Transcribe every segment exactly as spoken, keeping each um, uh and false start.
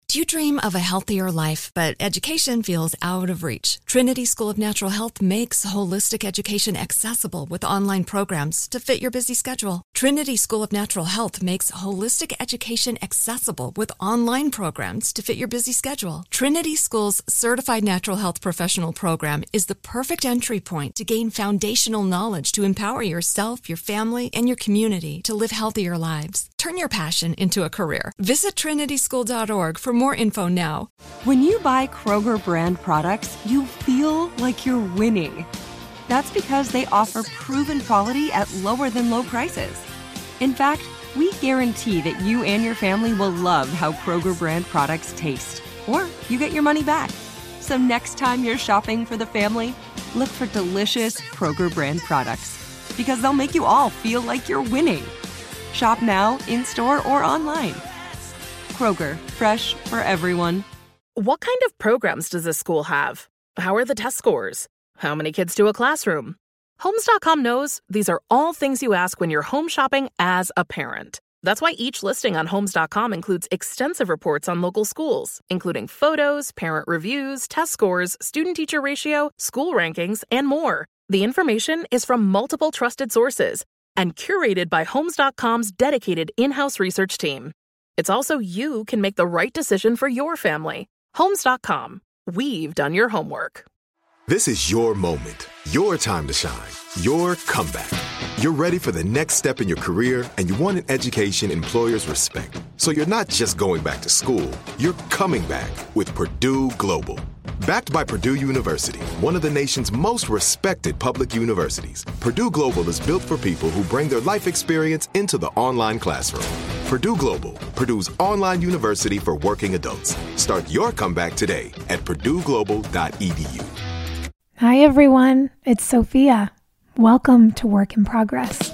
Do you dream of a healthier life, but education feels out of reach? Trinity School of Natural Health makes holistic education accessible with online programs to fit your busy schedule. Trinity School of Natural Health makes holistic education accessible with online programs to fit your busy schedule. Trinity School's Certified Natural Health Professional Program is the perfect entry point to gain foundational knowledge to empower yourself, your family, and your community to live healthier lives. Turn your passion into a career. Visit trinity school dot org for more info now. When you buy Kroger brand products, you feel like you're winning. That's because they offer proven quality at lower than low prices. In fact, we guarantee that you and your family will love how Kroger brand products taste, or you get your money back. So next time you're shopping for the family, look for delicious Kroger brand products, because they'll make you all feel like you're winning. Shop now, in-store, or online. Kroger, fresh for everyone. What kind of programs does this school have? How are the test scores? How many kids do a classroom? Homes dot com knows these are all things you ask when you're home shopping as a parent. That's why each listing on Homes dot com includes extensive reports on local schools, including photos, parent reviews, test scores, student-teacher ratio, school rankings, and more. The information is from multiple trusted sources and curated by Homes dot com's dedicated in-house research team. It's also you can make the right decision for your family. Homes dot com. We've done your homework. This is your moment, your time to shine, your comeback. You're ready for the next step in your career, and you want an education employers respect. So you're not just going back to school, you're coming back with Purdue Global. Backed by Purdue University, one of the nation's most respected public universities, Purdue Global is built for people who bring their life experience into the online classroom. Purdue Global, Purdue's online university for working adults. Start your comeback today at purdue global dot e d u. Hi, everyone. It's Sophia. Welcome to Work in Progress.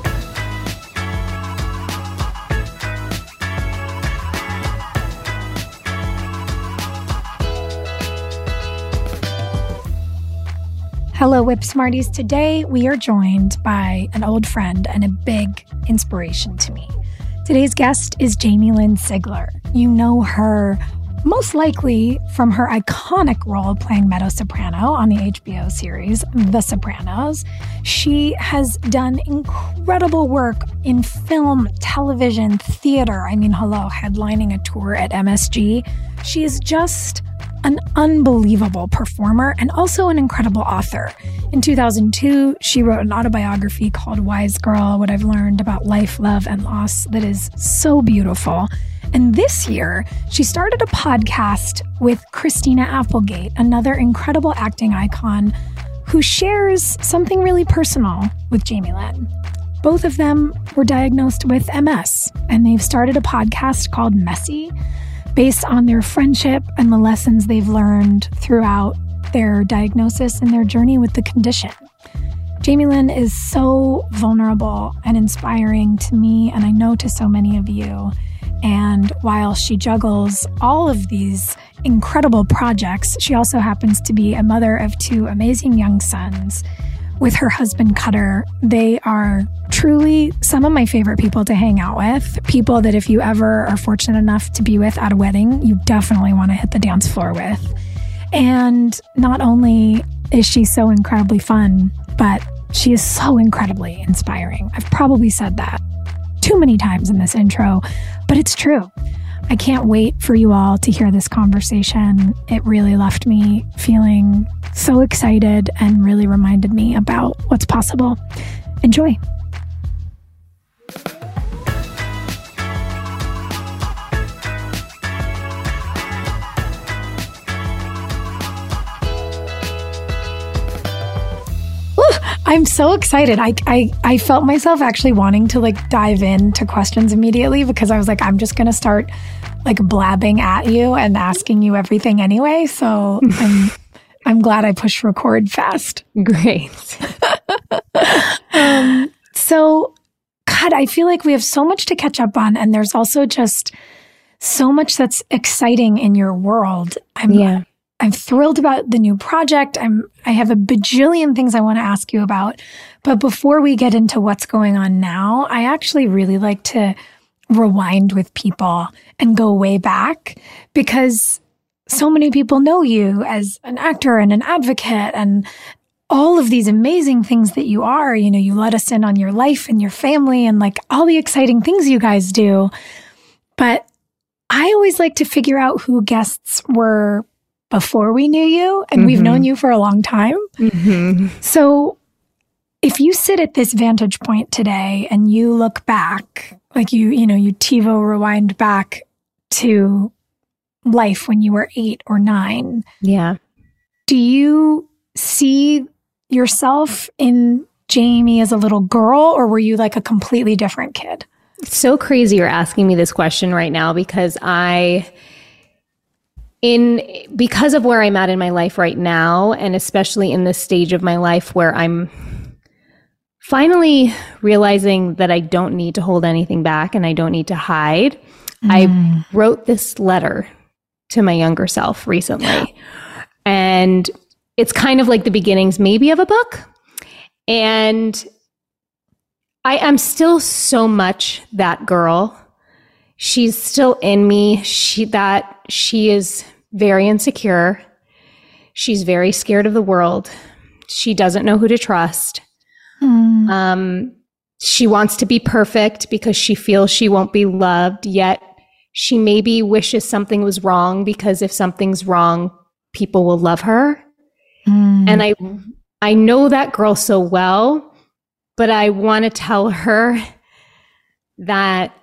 Hello, Whip Smarties. Today, we are joined by an old friend and a big inspiration to me. Today's guest is Jamie Lynn Sigler. You know her most likely from her iconic role playing mezzo-soprano on the H B O series The Sopranos. She has done incredible work in film, television, theater. I mean, hello, headlining a tour at M S G. She is just an unbelievable performer and also an incredible author. In two thousand two, she wrote an autobiography called Wise Girl, What I've Learned About Life, Love, and Loss that is so beautiful. And this year, she started a podcast with Christina Applegate, another incredible acting icon who shares something really personal with Jamie Lynn. Both of them were diagnosed with M S, and they've started a podcast called Messy, based on their friendship and the lessons they've learned throughout their diagnosis and their journey with the condition. Jamie Lynn is so vulnerable and inspiring to me, and I know to so many of you. And while she juggles all of these incredible projects, she also happens to be a mother of two amazing young sons with her husband, Cutter. They are truly some of my favorite people to hang out with, people that if you ever are fortunate enough to be with at a wedding, you definitely want to hit the dance floor with. And not only is she so incredibly fun, but she is so incredibly inspiring. I've probably said that too many times in this intro, but it's true. I can't wait for you all to hear this conversation. It really left me feeling so excited and really reminded me about what's possible. Enjoy. I'm so excited. I, I I felt myself actually wanting to like dive into questions immediately because I was like, I'm just going to start like blabbing at you and asking you everything anyway. So I'm I'm glad I pushed record fast. Great. um, so, God, I feel like we have so much to catch up on, and there's also just so much that's exciting in your world. I'm yeah. I'm thrilled about the new project. I'm, I have a bajillion things I want to ask you about. But before we get into what's going on now, I actually really like to rewind with people and go way back, because so many people know you as an actor and an advocate and all of these amazing things that you are. You know, you let us in on your life and your family and like all the exciting things you guys do. But I always like to figure out who guests were before we knew you, and mm-hmm. we've known you for a long time. Mm-hmm. So if you sit at this vantage point today and you look back, like you, you know, you TiVo rewind back to life when you were eight or nine. Yeah. Do you see yourself in Jamie as a little girl, or were you like a completely different kid? It's so crazy you're asking me this question right now, because I, in, because of where I'm at in my life right now, and especially in this stage of my life where I'm finally realizing that I don't need to hold anything back and I don't need to hide, mm. I wrote this letter to my younger self recently. And it's kind of like the beginnings maybe of a book. And I am still so much that girl. She's still in me. She that she is very insecure. She's very scared of the world. She doesn't know who to trust. Mm. Um, she wants to be perfect because she feels she won't be loved, yet she maybe wishes something was wrong, because if something's wrong, people will love her. Mm. And I, I know that girl so well, but I want to tell her that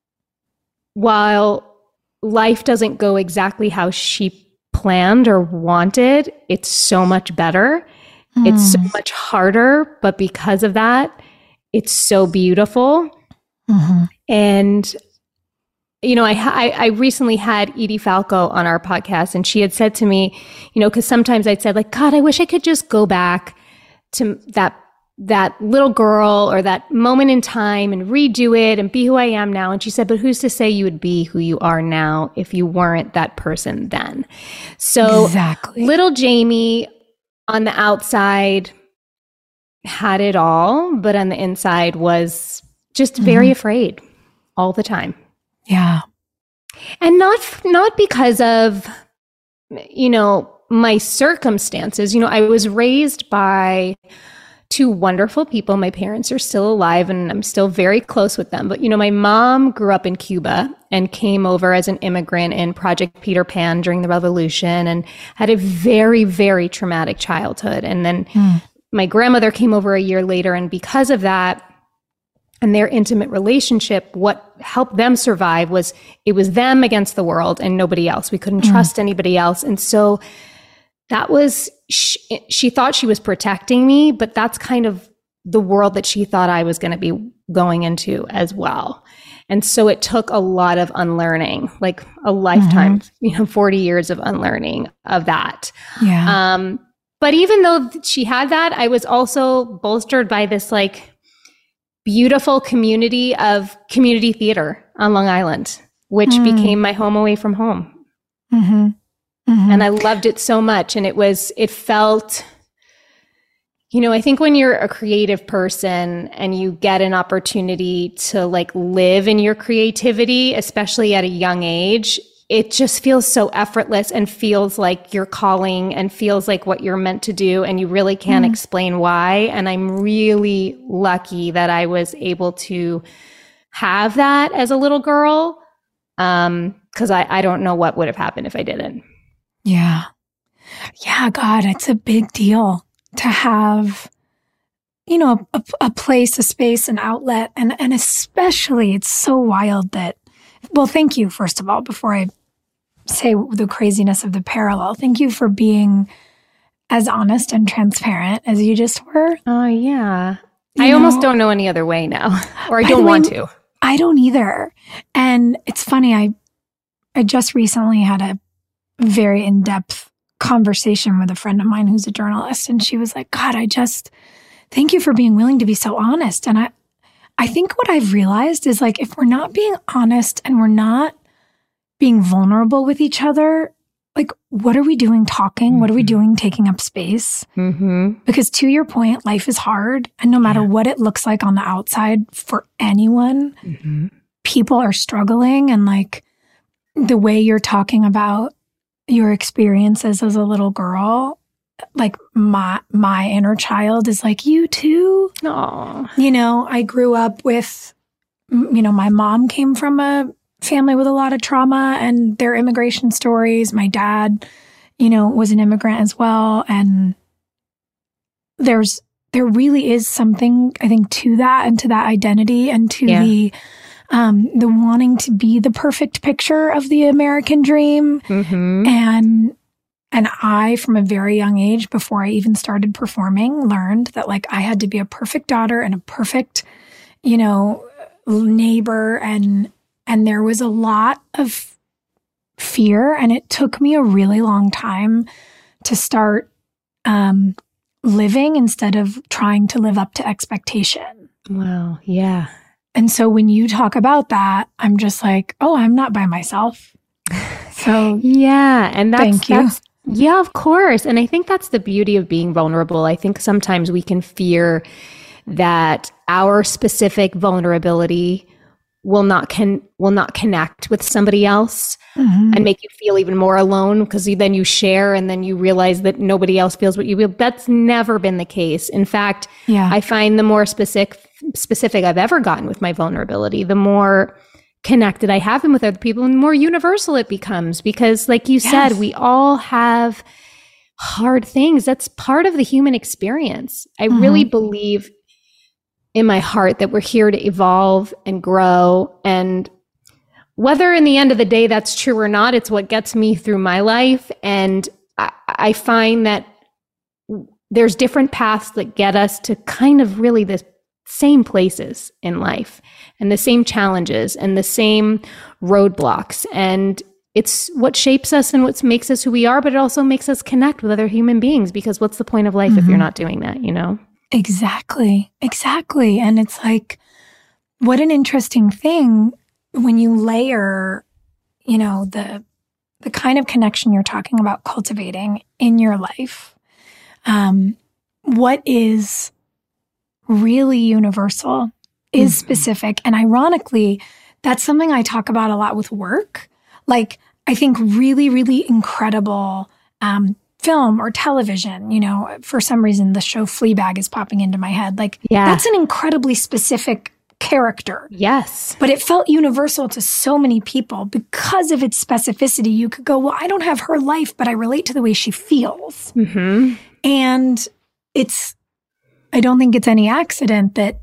while life doesn't go exactly how she planned or wanted, it's so much better. Mm. It's so much harder, but because of that, it's so beautiful. Mm-hmm. And you know, I, I I recently had Edie Falco on our podcast, and she had said to me, you know, because sometimes I'd said like, God, I wish I could just go back to that that little girl or that moment in time and redo it and be who I am now. And she said, but who's to say you would be who you are now if you weren't that person then? So exactly. Little Jamie on the outside had it all, but on the inside was just very mm-hmm. afraid all the time. Yeah. And not not because of, you know, my circumstances. You know, I was raised by two wonderful people. My parents are still alive and I'm still very close with them. But, you know, my mom grew up in Cuba and came over as an immigrant in Project Peter Pan during the revolution and had a very, very traumatic childhood. And then mm. my grandmother came over a year later. And because of that, and their intimate relationship, what helped them survive was it was them against the world and nobody else. We couldn't mm. trust anybody else. And so that was, she, she thought she was protecting me, but that's kind of the world that she thought I was going to be going into as well. And so it took a lot of unlearning, like a lifetime, mm-hmm. you know, forty years of unlearning of that. Yeah. Um, but even though she had that, I was also bolstered by this like beautiful community of community theater on Long Island, which mm. became my home away from home. Mm-hmm. Mm-hmm. And I loved it so much. And it was, it felt, you know, I think when you're a creative person and you get an opportunity to like live in your creativity, especially at a young age, it just feels so effortless and feels like your calling and feels like what you're meant to do. And you really can't mm. explain why. And I'm really lucky that I was able to have that as a little girl. Um, cause I, I don't know what would have happened if I didn't. Yeah. Yeah. God, it's a big deal to have, you know, a, a place, a space, an outlet. And, and especially it's so wild that, well, thank you, first of all, before I say the craziness of the parallel. Thank you for being as honest and transparent as you just were. Oh, yeah. You I know, almost don't know any other way now, or I don't way, want to. I don't either. And it's funny, I I just recently had a very in-depth conversation with a friend of mine who's a journalist, and she was like, God, I just, thank you for being willing to be so honest. And I, I think what I've realized is like, if we're not being honest and we're not being vulnerable with each other, like, what are we doing talking? Mm-hmm. What are we doing taking up space? Mm-hmm. Because to your point, life is hard. And no matter yeah. what it looks like on the outside for anyone, mm-hmm. people are struggling, and like the way you're talking about your experiences as a little girl, like my my inner child is like, you too. Aww. You know, I grew up with, you know, my mom came from a family with a lot of trauma and their immigration stories. My dad, you know, was an immigrant as well. And there's, there really is something, I think, to that and to that identity and to yeah. the, um, the wanting to be the perfect picture of the American dream. Mm-hmm. And, and I, from a very young age, before I even started performing, learned that like I had to be a perfect daughter and a perfect, you know, neighbor. And, and there was a lot of fear, and it took me a really long time to start, um, living instead of trying to live up to expectation. Wow. Yeah. And so when you talk about that, I'm just like, oh, I'm not by myself. So yeah. And that's, thank you. That's, yeah, of course. And I think that's the beauty of being vulnerable. I think sometimes we can fear that our specific vulnerability will not can will not connect with somebody else mm-hmm. and make you feel even more alone, because then you share and then you realize that nobody else feels what you feel. That's never been the case. In fact, yeah. I find the more specific specific I've ever gotten with my vulnerability, the more connected I have been with other people and the more universal it becomes. Because like you yes. said, we all have hard things. That's part of the human experience. I mm-hmm. really believe in my heart that we're here to evolve and grow. And whether in the end of the day that's true or not, it's what gets me through my life. And I, I find that there's different paths that get us to kind of really the same places in life and the same challenges and the same roadblocks. And it's what shapes us and what makes us who we are, but it also makes us connect with other human beings, because what's the point of life mm-hmm. if you're not doing that, you know? Exactly. Exactly. And it's like, what an interesting thing when you layer, you know, the the kind of connection you're talking about cultivating in your life. Um, what is really universal is mm-hmm. specific. And ironically, that's something I talk about a lot with work. Like, I think really, really incredible um film or television, you know, for some reason the show Fleabag is popping into my head. Like, yeah. that's an incredibly specific character. Yes. But it felt universal to so many people because of its specificity. You could go, well, I don't have her life, but I relate to the way she feels. Mm-hmm. And it's, I don't think it's any accident that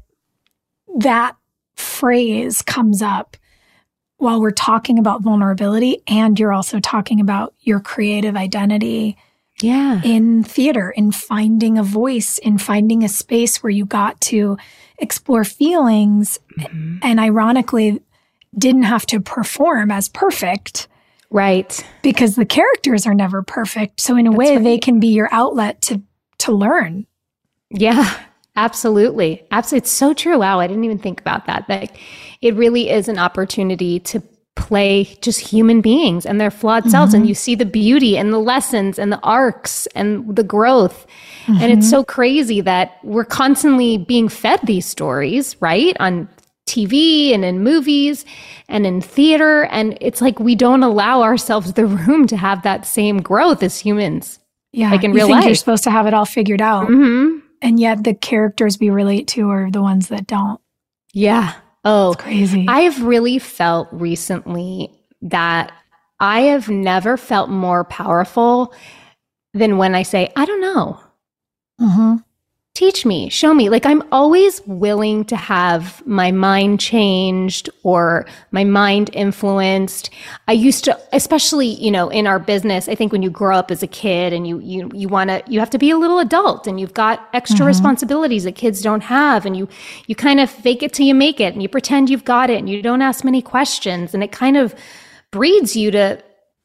that phrase comes up while we're talking about vulnerability, and you're also talking about your creative identity. Yeah. In theater, in finding a voice, in finding a space where you got to explore feelings mm-hmm. and ironically didn't have to perform as perfect. Right. Because the characters are never perfect. So in a That's way, right. they can be your outlet to to learn. Yeah, absolutely. Absolutely. It's so true. Wow, I didn't even think about that. That it really is an opportunity to play just human beings and their flawed mm-hmm. selves, and you see the beauty and the lessons and the arcs and the growth. Mm-hmm. And it's so crazy that we're constantly being fed these stories, right? On T V and in movies and in theater. And it's like we don't allow ourselves the room to have that same growth as humans. Yeah. Like in you real think life. You're supposed to have it all figured out. Mm-hmm. And yet the characters we relate to are the ones that don't. Yeah. Oh, it's crazy. I have really felt recently that I have never felt more powerful than when I say, I don't know. Mm-hmm. Teach me, show me. Like, I'm always willing to have my mind changed or my mind influenced. I used to, especially, you know, in our business, I think when you grow up as a kid and you you you want to, you have to be a little adult and you've got extra mm-hmm. responsibilities that kids don't have. And you, you kind of fake it till you make it and you pretend you've got it and you don't ask many questions. And it kind of breeds you to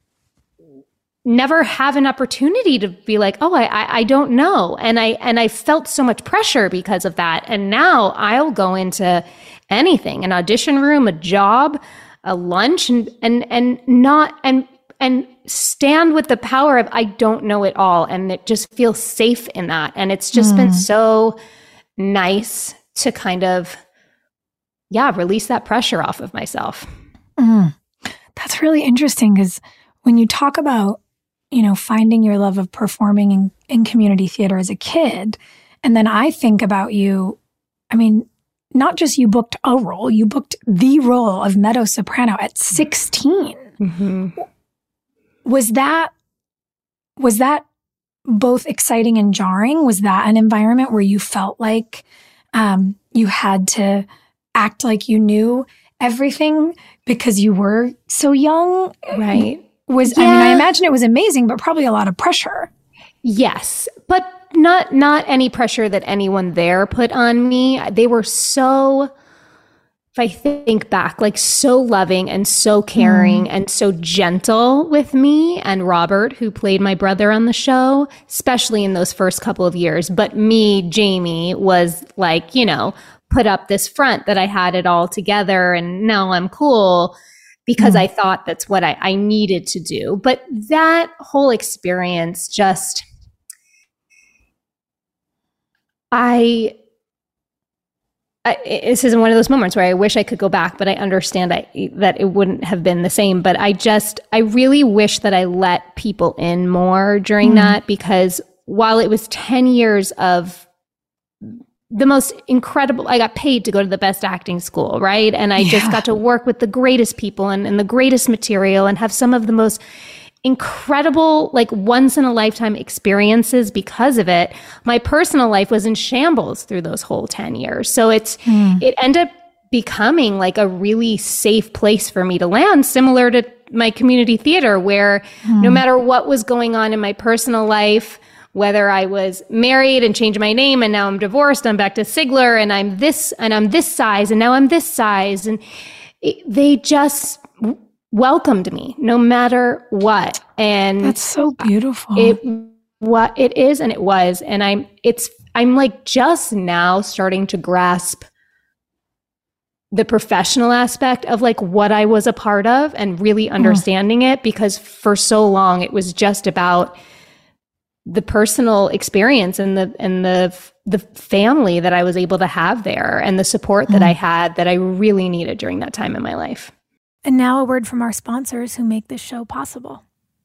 never have an opportunity to be like, oh, I, I I don't know. And I and I felt so much pressure because of that. And now I'll go into anything, an audition room, a job, a lunch, and and and not and and stand with the power of I don't know it all. And it just feels safe in that. And it's just mm. been so nice to kind of yeah, release that pressure off of myself. Mm. That's really interesting because when you talk about, you know, finding your love of performing in, in community theater as a kid, and then I think about you, I mean, not just you booked a role, you booked the role of mezzo soprano at sixteen. Mm-hmm. Was that, was that both exciting and jarring? Was that an environment where you felt like um, you had to act like you knew everything because you were so young? Right. Was yeah. I mean, I imagine it was amazing, but probably a lot of pressure. Yes, but not not any pressure that anyone there put on me. They were so, if I think back, like so loving and so caring mm. and so gentle with me and Robert, who played my brother on the show, especially in those first couple of years. But me, Jamie, was like, you know, put up this front that I had it all together and now I'm cool because mm. I thought that's what I, I needed to do. But that whole experience just, I... I, this is one of those moments where I wish I could go back, but I understand I, that it wouldn't have been the same. But I just, I really wish that I let people in more during mm. that, because while it was ten years of the most incredible, I got paid to go to the best acting school, right? And I yeah. just got to work with the greatest people and, and the greatest material and have some of the most incredible, like once in a lifetime experiences because of it. My personal life was in shambles through those whole ten years. So it's, mm. it ended up becoming like a really safe place for me to land, similar to my community theater, where mm. no matter what was going on in my personal life, whether I was married and changed my name and now I'm divorced, I'm back to Sigler and I'm this, and I'm this size and now I'm this size. And it, they just welcomed me no matter what. And that's so beautiful. It what it is and it was. And I'm it's I'm like just now starting to grasp the professional aspect of like what I was a part of and really understanding mm. it, because for so long it was just about the personal experience and the and the the family that I was able to have there and the support mm. that I had that I really needed during that time in my life. And now a word from our sponsors who make this show possible.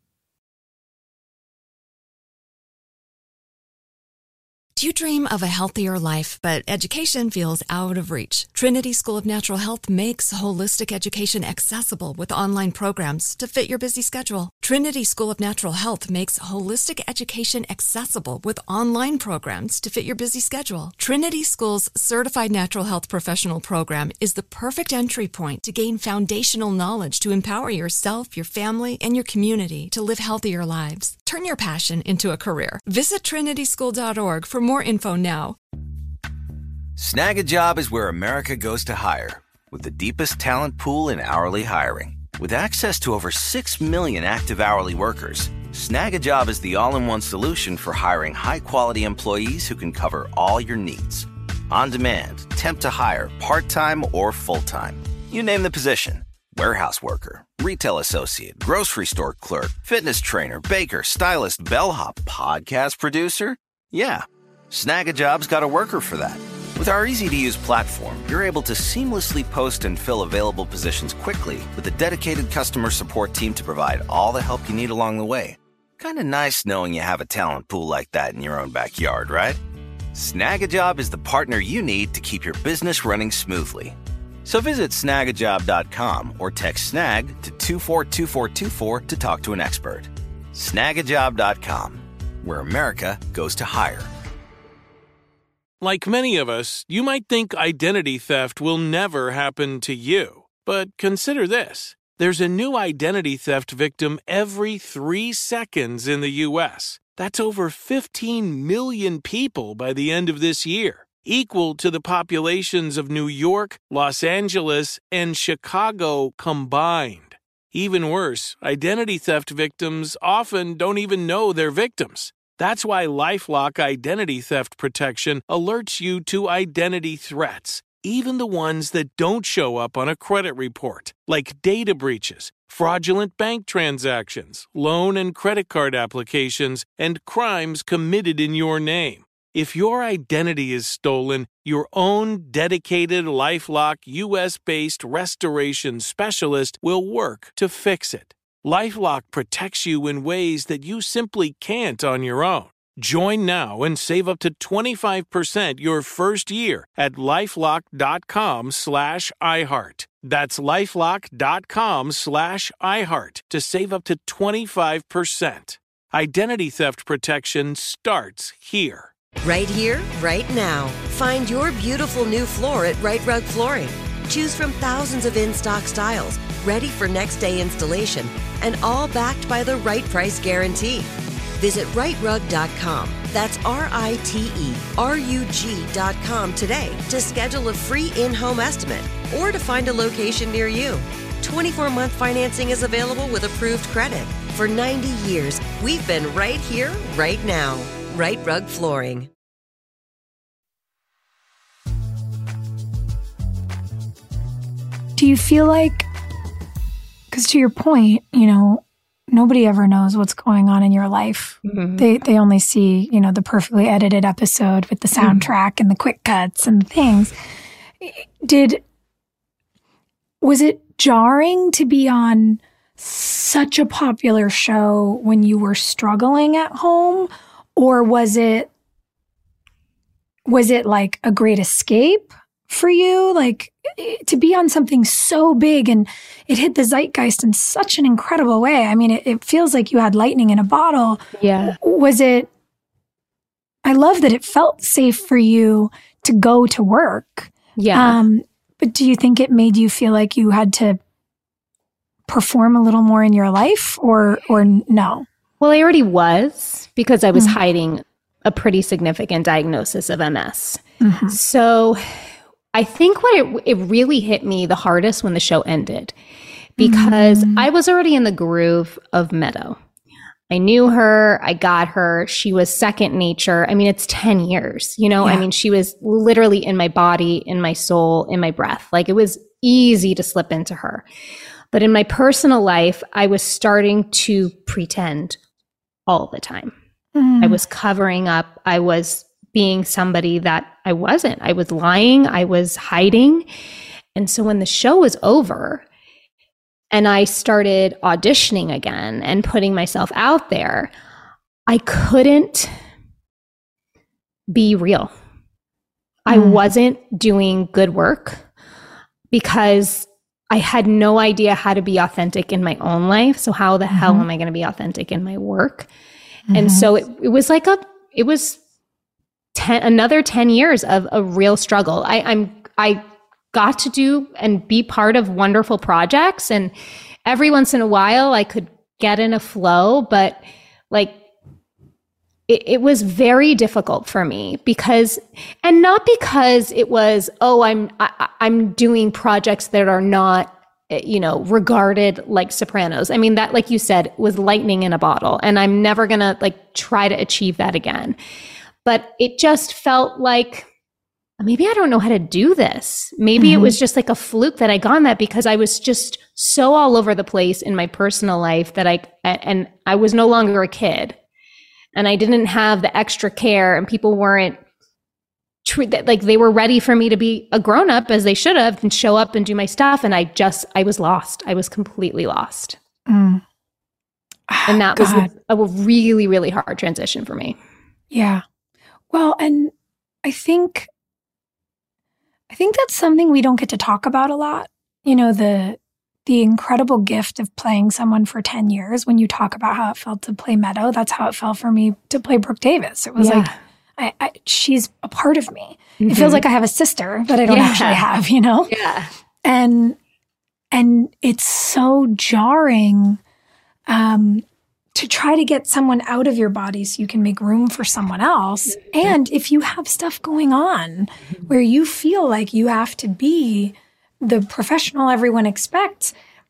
Do you dream of a healthier life, but education feels out of reach? Trinity School of Natural Health makes holistic education accessible with online programs to fit your busy schedule. Trinity School of Natural Health makes holistic education accessible with online programs to fit your busy schedule. Trinity School's Certified Natural Health Professional Program is the perfect entry point to gain foundational knowledge to empower yourself, your family, and your community to live healthier lives. Turn your passion into a career. Visit trinity school dot org for more info now. Snag a Job is where America goes to hire, with the deepest talent pool in hourly hiring. With access to over six million active hourly workers, Snag a Job is the all-in-one solution for hiring high-quality employees who can cover all your needs. On demand, temp to hire, part-time or full-time. You name the position. Warehouse worker, retail associate, grocery store clerk, fitness trainer, baker, stylist, bellhop, podcast producer. Yeah, Snag a Job's got a worker for that. With our easy-to-use platform, you're able to seamlessly post and fill available positions quickly with a dedicated customer support team to provide all the help you need along the way. Kind of nice knowing you have a talent pool like that in your own backyard, right? Snag a Job is the partner you need to keep your business running smoothly. So visit snag a job dot com or text SNAG to two four two four two four to talk to an expert. snag a job dot com, where America goes to hire. Like many of us, you might think identity theft will never happen to you. But consider this. There's a new identity theft victim every three seconds in the U S. That's over fifteen million people by the end of this year, equal to the populations of New York, Los Angeles, and Chicago combined. Even worse, identity theft victims often don't even know they're victims. That's why LifeLock Identity Theft Protection alerts you to identity threats, even the ones that don't show up on a credit report, like data breaches, fraudulent bank transactions, loan and credit card applications, and crimes committed in your name. If your identity is stolen, your own dedicated LifeLock U S-based restoration specialist will work to fix it. LifeLock protects you in ways that you simply can't on your own. Join now and save up to twenty-five percent your first year at LifeLock.com slash iHeart. That's LifeLock.com slash iHeart to save up to twenty-five percent. Identity theft protection starts here. Right here, right now. Find your beautiful new floor at Rite Rug Flooring. Choose from thousands of in-stock styles, ready for next day installation, and all backed by the right price guarantee. Visit rite rug dot com. That's R I T E R U G dot com today to schedule a free in-home estimate or to find a location near you. twenty-four month financing is available with approved credit. For ninety years, we've been right here, right now. Rite Rug Flooring. Do you feel like, because to your point, you know, nobody ever knows what's going on in your life. Mm-hmm. They they only see, you know, the perfectly edited episode with the soundtrack mm-hmm. and the quick cuts and things. Did, was it jarring to be on such a popular show when you were struggling at home? Or was it, was it like a great escape for you? Like to be on something so big and it hit the zeitgeist in such an incredible way. I mean, it, it feels like you had lightning in a bottle. Yeah. Was it, I love that it felt safe for you to go to work. Yeah. Um, but do you think it made you feel like you had to perform a little more in your life or, or no? Well, I already was because I was mm-hmm. hiding a pretty significant diagnosis of M S. Mm-hmm. So I think what it, it really hit me the hardest when the show ended because mm-hmm. I was already in the groove of Meadow. I knew her. I got her. She was second nature. I mean, it's ten years, you know, yeah. I mean, she was literally in my body, in my soul, in my breath. Like it was easy to slip into her. But in my personal life, I was starting to pretend all the time. Mm. I was covering up. I was being somebody that I wasn't. I was lying. I was hiding. And so when the show was over and I started auditioning again and putting myself out there, I couldn't be real. Mm. I wasn't doing good work because I had no idea how to be authentic in my own life. So how the mm-hmm. hell am I going to be authentic in my work? Mm-hmm. And so it, it was like a, it was ten, another ten years of a real struggle. I, I'm, I got to do and be part of wonderful projects. And every once in a while I could get in a flow, but like, It, it was very difficult for me because, and not because it was, oh, I'm, I, I'm doing projects that are not, you know, regarded like Sopranos. I mean, that, like you said, was lightning in a bottle, and I'm never going to like try to achieve that again. But it just felt like, maybe I don't know how to do this. Maybe mm-hmm. it was just like a fluke that I got on that because I was just so all over the place in my personal life that I, and I was no longer a kid. And I didn't have the extra care, and people weren't treat that like they were ready for me to be a grown up as they should have and show up and do my stuff. And I just, I was lost. I was completely lost. Mm. And that God. was a, a really, really hard transition for me. Yeah. Well, and I think, I think that's something we don't get to talk about a lot. You know, the, the incredible gift of playing someone for ten years. When you talk about how it felt to play Meadow, that's how it felt for me to play Brooke Davis. It was yeah. like, I, I, she's a part of me. Mm-hmm. It feels like I have a sister that I don't yeah. actually have, you know? Yeah. And, and it's so jarring um, to try to get someone out of your body so you can make room for someone else. Mm-hmm. And if you have stuff going on mm-hmm. where you feel like you have to be the professional everyone expects,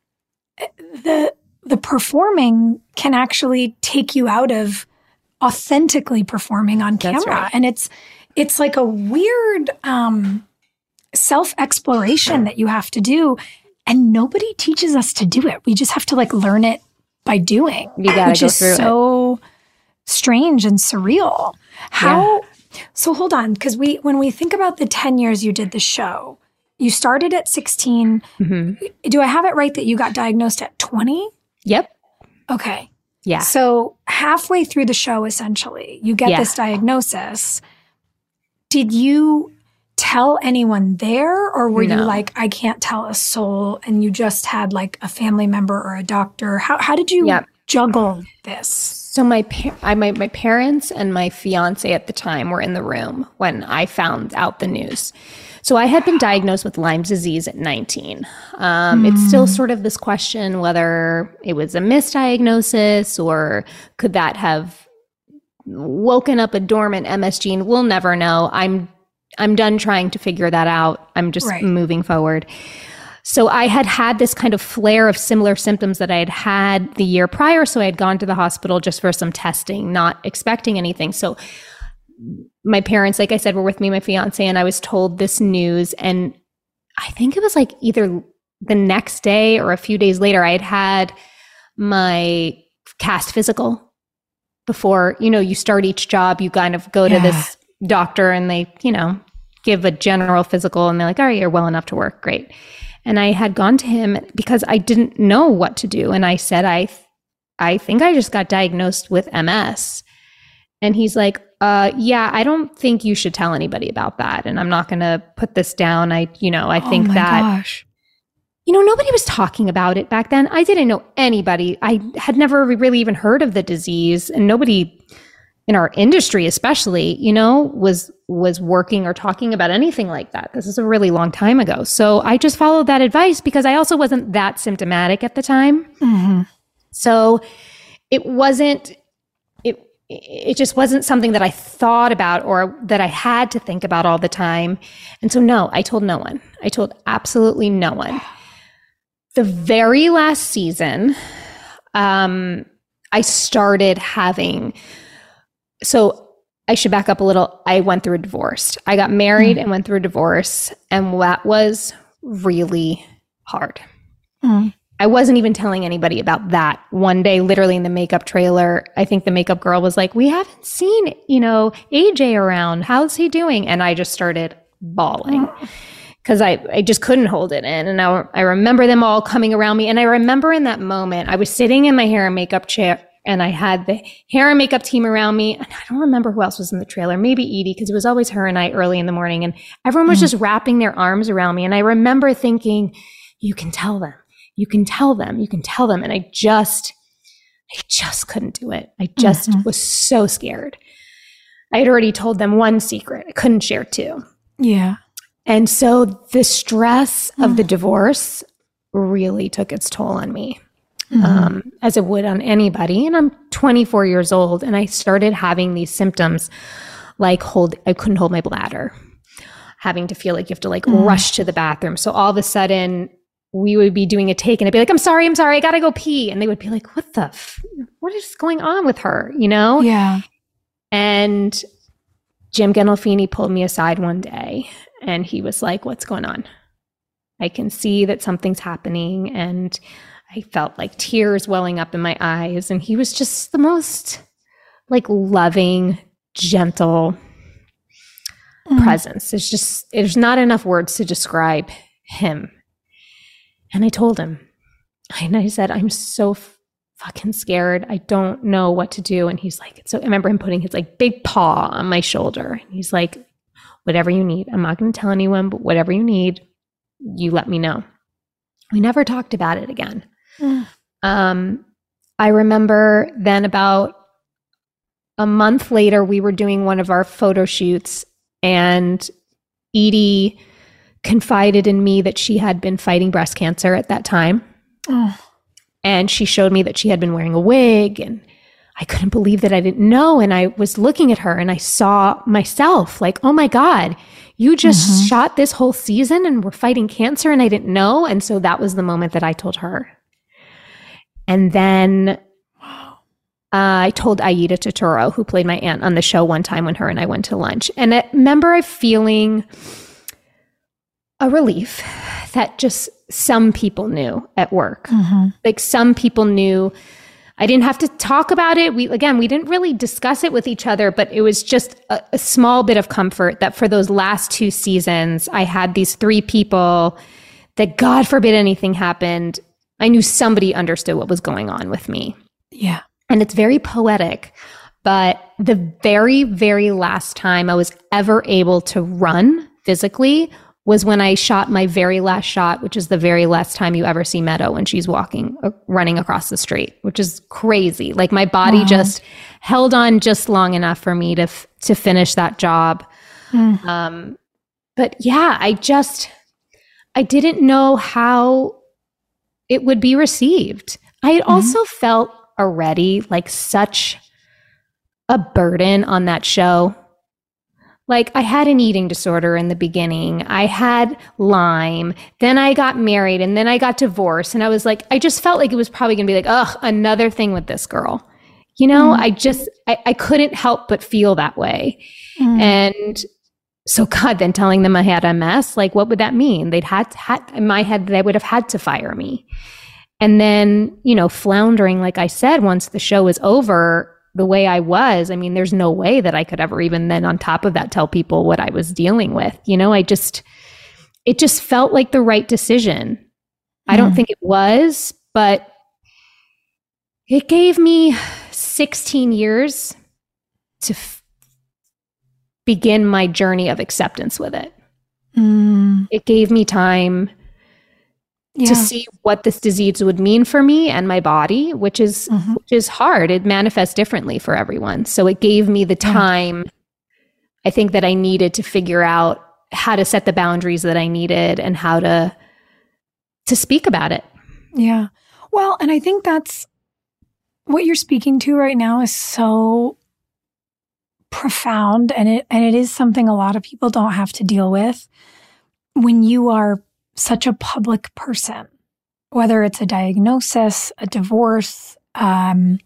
the the performing can actually take you out of authentically performing on camera. Right. And it's it's like a weird um, self-exploration that you have to do. And nobody teaches us to do it. We just have to like learn it by doing. You gotta which go is through so it. strange and surreal. How yeah. So hold on, because we when we think about the ten years you did the show, you started at sixteen. Mm-hmm. Do I have it right that you got diagnosed at twenty? Yep. Okay. Yeah. So halfway through the show, essentially, you get yeah. this diagnosis. Did you tell anyone there, or were no. you like, I can't tell a soul, and you just had like a family member or a doctor? How how did you yep. juggle this? So my, par- I, my my parents and my fiance at the time were in the room when I found out the news. So I had been diagnosed with Lyme's disease at nineteen. Um, mm. It's still sort of this question whether it was a misdiagnosis or could that have woken up a dormant M S gene. We'll never know. I'm I'm done trying to figure that out. I'm just right. moving forward. So I had had this kind of flare of similar symptoms that I had had the year prior. So I had gone to the hospital just for some testing, not expecting anything. So my parents, like I said, were with me, my fiance, and I was told this news. And I think it was like either the next day or a few days later, I had had my cast physical. Before, you know, you start each job, you kind of go yeah. to this doctor and they, you know, give a general physical and they're like, all right, you're well enough to work. Great. And I had gone to him because I didn't know what to do. And I said, I, I think I just got diagnosed with M S. And he's like, uh, yeah, I don't think you should tell anybody about that. And I'm not going to put this down. I, you know, I think oh my that, gosh. you know, nobody was talking about it back then. I didn't know anybody. I had never really even heard of the disease, and nobody in our industry, especially, you know, was was working or talking about anything like that. This is a really long time ago. So I just followed that advice because I also wasn't that symptomatic at the time. Mm-hmm. So it wasn't, it it just wasn't something that I thought about or that I had to think about all the time. And so no, I told no one. I told absolutely no one. The very last season, um, I started having, so I should back up a little. I went through a divorce. I got married mm. and went through a divorce, and that was really hard. Mm. I wasn't even telling anybody about that. One day, literally in the makeup trailer, I think the makeup girl was like, we haven't seen, you know, A J around. How's he doing? And I just started bawling. Mm. Because I, I just couldn't hold it in. And I, I remember them all coming around me. And I remember in that moment, I was sitting in my hair and makeup chair, and I had the hair and makeup team around me. And I don't remember who else was in the trailer, maybe Edie, because it was always her and I early in the morning. And everyone was mm. just wrapping their arms around me. And I remember thinking, you can tell them, you can tell them, you can tell them. And I just, I just couldn't do it. I just mm-hmm. was so scared. I had already told them one secret. I couldn't share two. Yeah. And so the stress mm. of the divorce really took its toll on me, mm-hmm. um, as it would on anybody. And I'm twenty-four years old, and I started having these symptoms like hold, I couldn't hold my bladder, having to feel like you have to like mm. rush to the bathroom. So all of a sudden we would be doing a take and I'd be like, I'm sorry, I'm sorry, I gotta go pee. And they would be like, what the, f- what is going on with her? You know? Yeah. And Jim Gandolfini pulled me aside one day. And he was like, what's going on? I can see that something's happening. And I felt like tears welling up in my eyes. And he was just the most like loving, gentle mm. presence. There's just, there's not enough words to describe him. And I told him, and I said, I'm so f- fucking scared. I don't know what to do. And he's like, so I remember him putting his like big paw on my shoulder. And he's like, whatever you need. I'm not going to tell anyone, but whatever you need, you let me know. We never talked about it again. Mm. Um, I remember then about a month later, we were doing one of our photo shoots, and Edie confided in me that she had been fighting breast cancer at that time. Oh. And she showed me that she had been wearing a wig, and I couldn't believe that I didn't know. And I was looking at her and I saw myself like, oh my God, you just mm-hmm. shot this whole season and we're fighting cancer and I didn't know. And so that was the moment that I told her. And then uh, I told Aida Turturro, who played my aunt on the show one time when her and I went to lunch. And I remember feeling a relief that just some people knew at work. Mm-hmm. Like some people knew I didn't have to talk about it. We, again, we didn't really discuss it with each other, but it was just a, a small bit of comfort that for those last two seasons, I had these three people that, God forbid anything happened, I knew somebody understood what was going on with me. Yeah. And it's very poetic, but the very, very last time I was ever able to run physically was when I shot my very last shot, which is the very last time you ever see Meadow when she's walking, uh, running across the street, which is crazy. Like my body wow. just held on just long enough for me to f- to finish that job. Mm. Um, but yeah, I just, I didn't know how it would be received. I had mm-hmm. also felt already like such a burden on that show. Like I had an eating disorder in the beginning. I had Lyme. Then I got married and then I got divorced. And I was like, I just felt like it was probably going to be like, ugh, another thing with this girl. You know, mm. I just, I, I couldn't help but feel that way. Mm. And so God, then telling them I had M S, like what would that mean? They'd had, to, had in my head, they would have had to fire me. And then, you know, floundering, like I said, once the show was over, the way I was, I mean, there's no way that I could ever even then on top of that tell people what I was dealing with. You know, I just, it just felt like the right decision. Mm. I don't think it was, but it gave me sixteen years to f- begin my journey of acceptance with it. Mm. It gave me time Yeah. to see what this disease would mean for me and my body, which is mm-hmm. which is hard. It manifests differently for everyone. So it gave me the time, yeah. I think, that I needed to figure out how to set the boundaries that I needed and how to to speak about it. Yeah. Well, and I think that's what you're speaking to right now is so profound, and it and it is something a lot of people don't have to deal with when you are such a public person, whether it's a diagnosis, a divorce, um,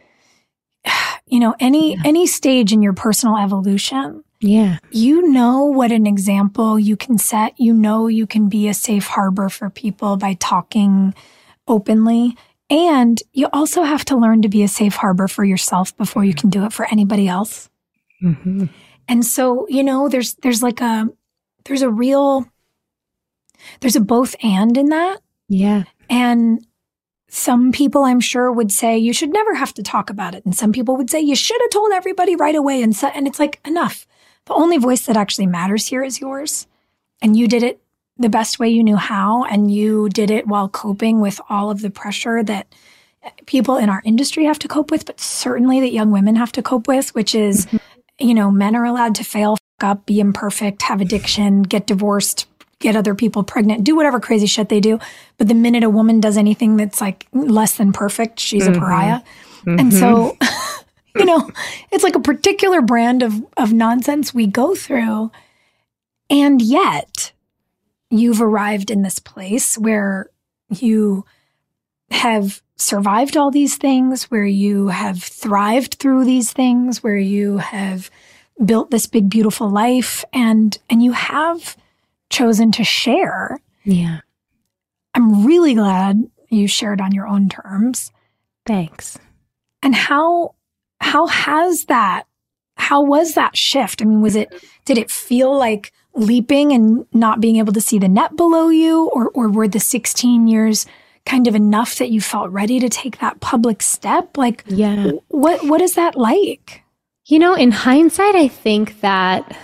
you know, any yeah. any stage in your personal evolution. Yeah. You know what an example you can set. You know you can be a safe harbor for people by talking openly. And you also have to learn to be a safe harbor for yourself before you can do it for anybody else. Mm-hmm. And so, you know, there's there's like a there's a real There's a both and in that. Yeah. And some people, I'm sure, would say you should never have to talk about it. And some people would say you should have told everybody right away. And so, and it's like, enough. The only voice that actually matters here is yours. And you did it the best way you knew how. And you did it while coping with all of the pressure that people in our industry have to cope with, but certainly that young women have to cope with, which is, mm-hmm. you know, men are allowed to fail, fuck up, be imperfect, have addiction, get divorced, get other people pregnant, do whatever crazy shit they do. But the minute a woman does anything that's like less than perfect, she's mm-hmm. a pariah. Mm-hmm. And so, you know, it's like a particular brand of, of nonsense we go through. And yet you've arrived in this place where you have survived all these things, where you have thrived through these things, where you have built this big, beautiful life, and, and you have chosen to share. Yeah. I'm really glad you shared on your own terms. Thanks. And how how has that how was that shift? I mean, was it did it feel like leaping and not being able to see the net below you, or or were the sixteen years kind of enough that you felt ready to take that public step? Like, yeah. What what is that like? You know, in hindsight, I think that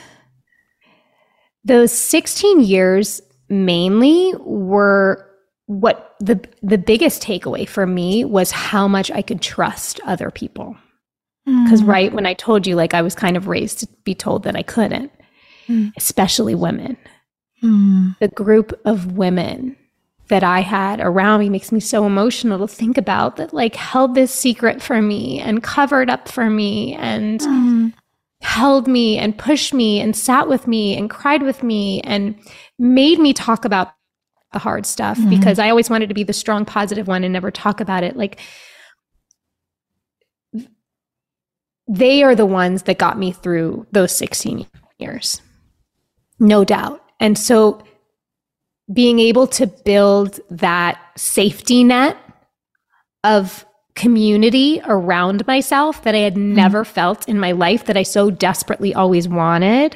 those sixteen years mainly were what the the biggest takeaway for me was how much I could trust other people. Because mm. right when I told you, like, I was kind of raised to be told that I couldn't, mm. especially women. Mm. The group of women that I had around me makes me so emotional to think about, that like held this secret for me and covered up for me and mm. held me and pushed me and sat with me and cried with me and made me talk about the hard stuff mm-hmm. because I always wanted to be the strong, positive one and never talk about it. Like, they are the ones that got me through those sixteen years, no doubt. And so being able to build that safety net of community around myself that I had mm. never felt in my life, that I so desperately always wanted,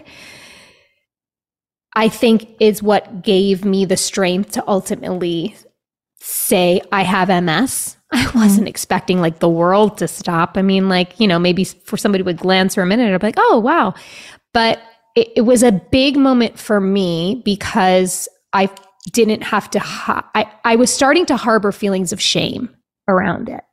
I think is what gave me the strength to ultimately say I have M S. I wasn't mm. expecting like the world to stop. I mean, like, you know, maybe for somebody would glance for a minute and be like, oh, wow. But it, it was a big moment for me because I didn't have to, ha- I, I was starting to harbor feelings of shame around it.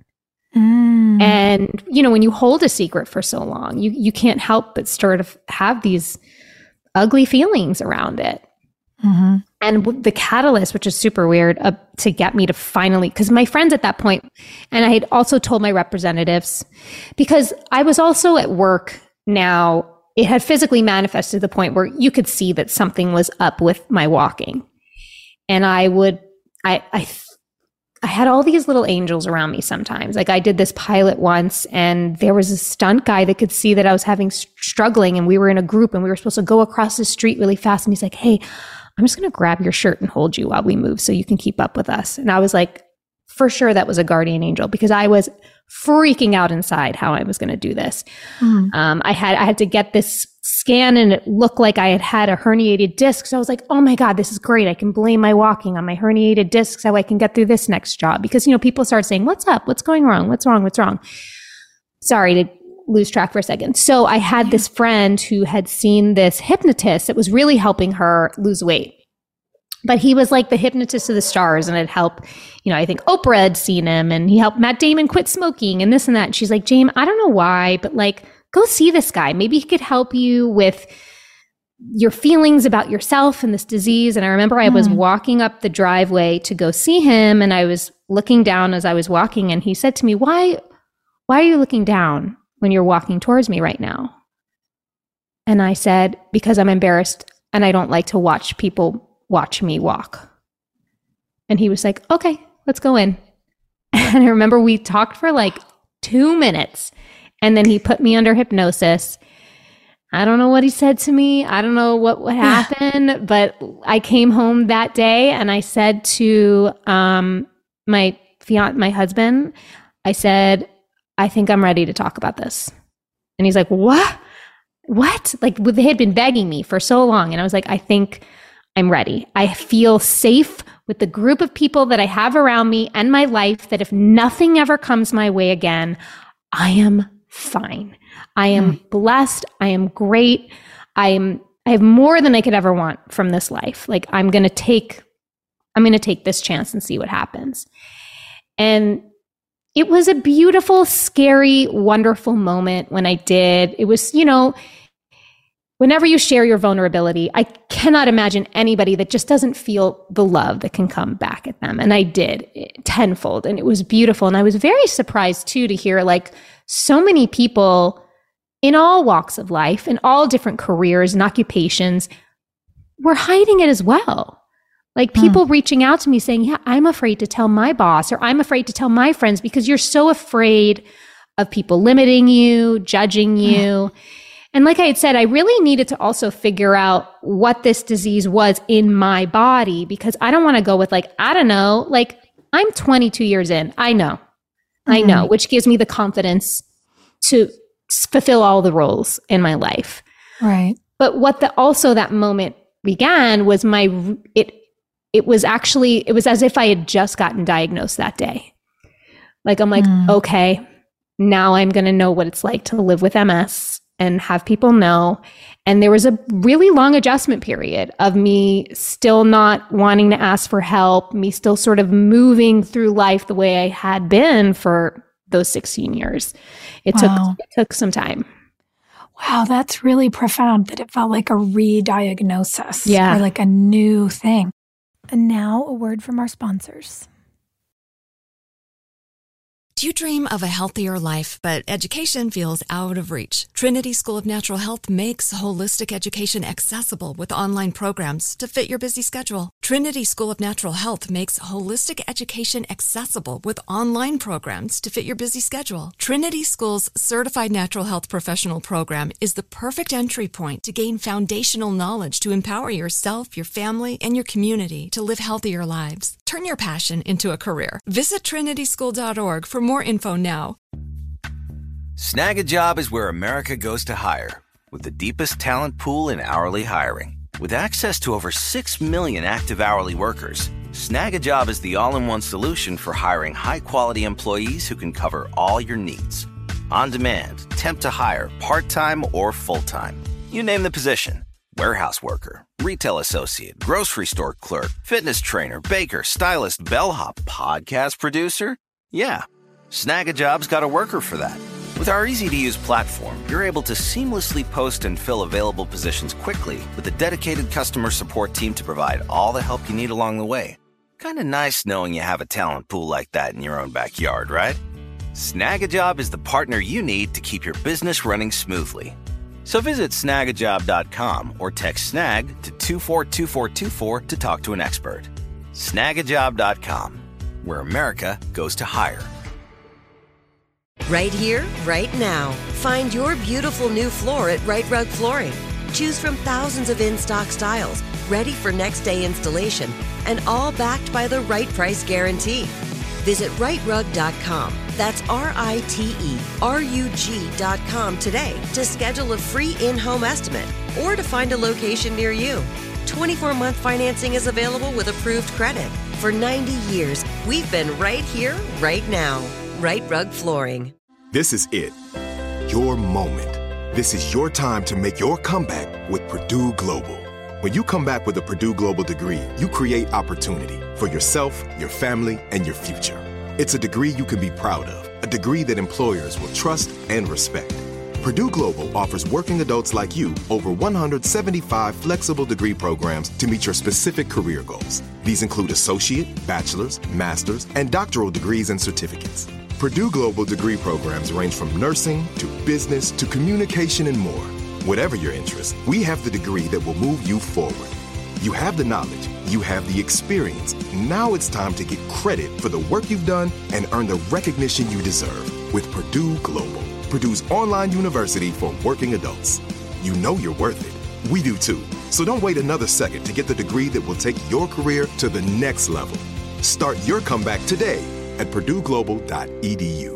Mm. And, you know, when you hold a secret for so long, you, you can't help but sort of have these ugly feelings around it. Mm-hmm. And the catalyst, which is super weird, uh, to get me to finally, because my friends at that point, and I had also told my representatives, because I was also at work now, it had physically manifested to the point where you could see that something was up with my walking. And I would, I, I, I had all these little angels around me sometimes. Like I did this pilot once and there was a stunt guy that could see that I was having struggling, and we were in a group and we were supposed to go across the street really fast. And he's like, hey, I'm just going to grab your shirt and hold you while we move so you can keep up with us. And I was like, for sure that was a guardian angel, because I was freaking out inside how I was going to do this. Mm. Um, I had I had to get this scan and it looked like I had had a herniated disc. So I was like, oh my God, this is great. I can blame my walking on my herniated disc so I can get through this next job. Because, you know, people start saying, what's up? What's going wrong? What's wrong? What's wrong? Sorry to lose track for a second. So I had yeah. this friend who had seen this hypnotist that was really helping her lose weight. But he was like the hypnotist of the stars, and it helped, you know, I think Oprah had seen him, and he helped Matt Damon quit smoking and this and that. And she's like, Jane, I don't know why, but like, go see this guy. Maybe he could help you with your feelings about yourself and this disease. And I remember I was mm. walking up the driveway to go see him, and I was looking down as I was walking, and he said to me, why, why are you looking down when you're walking towards me right now? And I said, because I'm embarrassed and I don't like to watch people watch me walk. And he was like, okay, let's go in. And I remember we talked for like two minutes and then he put me under hypnosis. I don't know what he said to me. I don't know what would happen, but I came home that day and I said to um, my fiance, my husband, I said, I think I'm ready to talk about this. And he's like, what? What? Like they had been begging me for so long. And I was like, I think I'm ready. I feel safe with the group of people that I have around me and my life, that if nothing ever comes my way again, I am fine. I am mm. blessed. I am great. I am, I have more than I could ever want from this life. Like I'm going to take, I'm going to take this chance and see what happens. And it was a beautiful, scary, wonderful moment when I did. It was, you know, whenever you share your vulnerability, I cannot imagine anybody that just doesn't feel the love that can come back at them. And I did tenfold, and it was beautiful. And I was very surprised too to hear like so many people in all walks of life, in all different careers and occupations, were hiding it as well. Like people mm. reaching out to me saying, yeah, I'm afraid to tell my boss, or I'm afraid to tell my friends, because you're so afraid of people limiting you, judging you. Mm. And like I had said, I really needed to also figure out what this disease was in my body, because I don't want to go with like, I don't know, like I'm twenty-two years in. I know, mm-hmm. I know, which gives me the confidence to fulfill all the roles in my life. Right. But what the, also that moment began was my, it, it was actually, it was as if I had just gotten diagnosed that day. Like, I'm like, mm. okay, now I'm going to know what it's like to live with M S and have people know. And there was a really long adjustment period of me still not wanting to ask for help, me still sort of moving through life the way I had been for those sixteen years. It wow. took it took some time. Wow, that's really profound, that it felt like a re-diagnosis, yeah. or like a new thing. And now a word from our sponsors. Do you dream of a healthier life, but education feels out of reach? Trinity School of Natural Health makes holistic education accessible with online programs to fit your busy schedule. Trinity School of Natural Health makes holistic education accessible with online programs to fit your busy schedule. Trinity School's Certified Natural Health Professional Program is the perfect entry point to gain foundational knowledge to empower yourself, your family, and your community to live healthier lives. Turn your passion into a career. Visit trinity school dot org for more more info now. Snag a Job is where America goes to hire, with the deepest talent pool in hourly hiring. With access to over six million active hourly workers, Snag a Job is the all-in-one solution for hiring high-quality employees who can cover all your needs. On demand, temp to hire, part-time or full-time. You name the position. Warehouse worker, retail associate, grocery store clerk, fitness trainer, baker, stylist, bellhop, podcast producer. Yeah, Snag a Job's got a worker for that. With our easy-to-use platform, you're able to seamlessly post and fill available positions quickly with a dedicated customer support team to provide all the help you need along the way. Kind of nice knowing you have a talent pool like that in your own backyard, right? Snag a Job is the partner you need to keep your business running smoothly. So visit snag a job dot com or text SNAG to two four two four two four to talk to an expert. snag a job dot com, where America goes to hire. Right here, right now. Find your beautiful new floor at Right Rug Flooring. Choose from thousands of in-stock styles, ready for next day installation, and all backed by the right price guarantee. Visit right rug dot com. That's R I T E R U G dot com today to schedule a free in-home estimate or to find a location near you. twenty-four month financing is available with approved credit. For ninety years, we've been right here, right now. Right Rug Flooring. This is it. Your moment. This is your time to make your comeback with Purdue Global. When you come back with a Purdue Global degree, you create opportunity for yourself, your family, and your future. It's a degree you can be proud of, a degree that employers will trust and respect. Purdue Global offers working adults like you over one hundred seventy-five flexible degree programs to meet your specific career goals. These include associate, bachelor's, master's, and doctoral degrees and certificates. Purdue Global degree programs range from nursing to business to communication and more. Whatever your interest, we have the degree that will move you forward. You have the knowledge, you have the experience. Now it's time to get credit for the work you've done and earn the recognition you deserve with Purdue Global, Purdue's online university for working adults. You know you're worth it. We do too. So don't wait another second to get the degree that will take your career to the next level. Start your comeback today at purdue global dot e d u.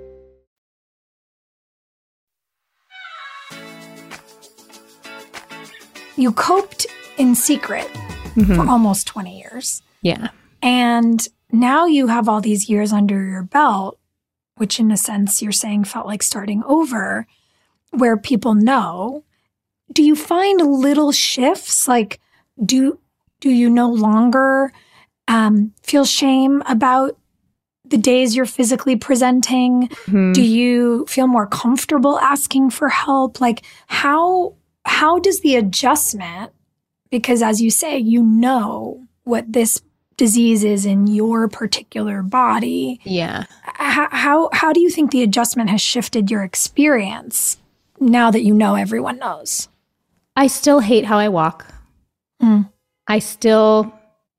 You coped in secret mm-hmm. for almost twenty years. Yeah. And now you have all these years under your belt, which in a sense you're saying felt like starting over, where people know. Do you find little shifts? Like, do do you no longer um, feel shame about the days you're physically presenting? Mm-hmm. Do you feel more comfortable asking for help? Like, how how does the adjustment, because as you say, you know what this disease is in your particular body. Yeah. How, how, how do you think the adjustment has shifted your experience now that you know everyone knows? I still hate how I walk. Mm. I still,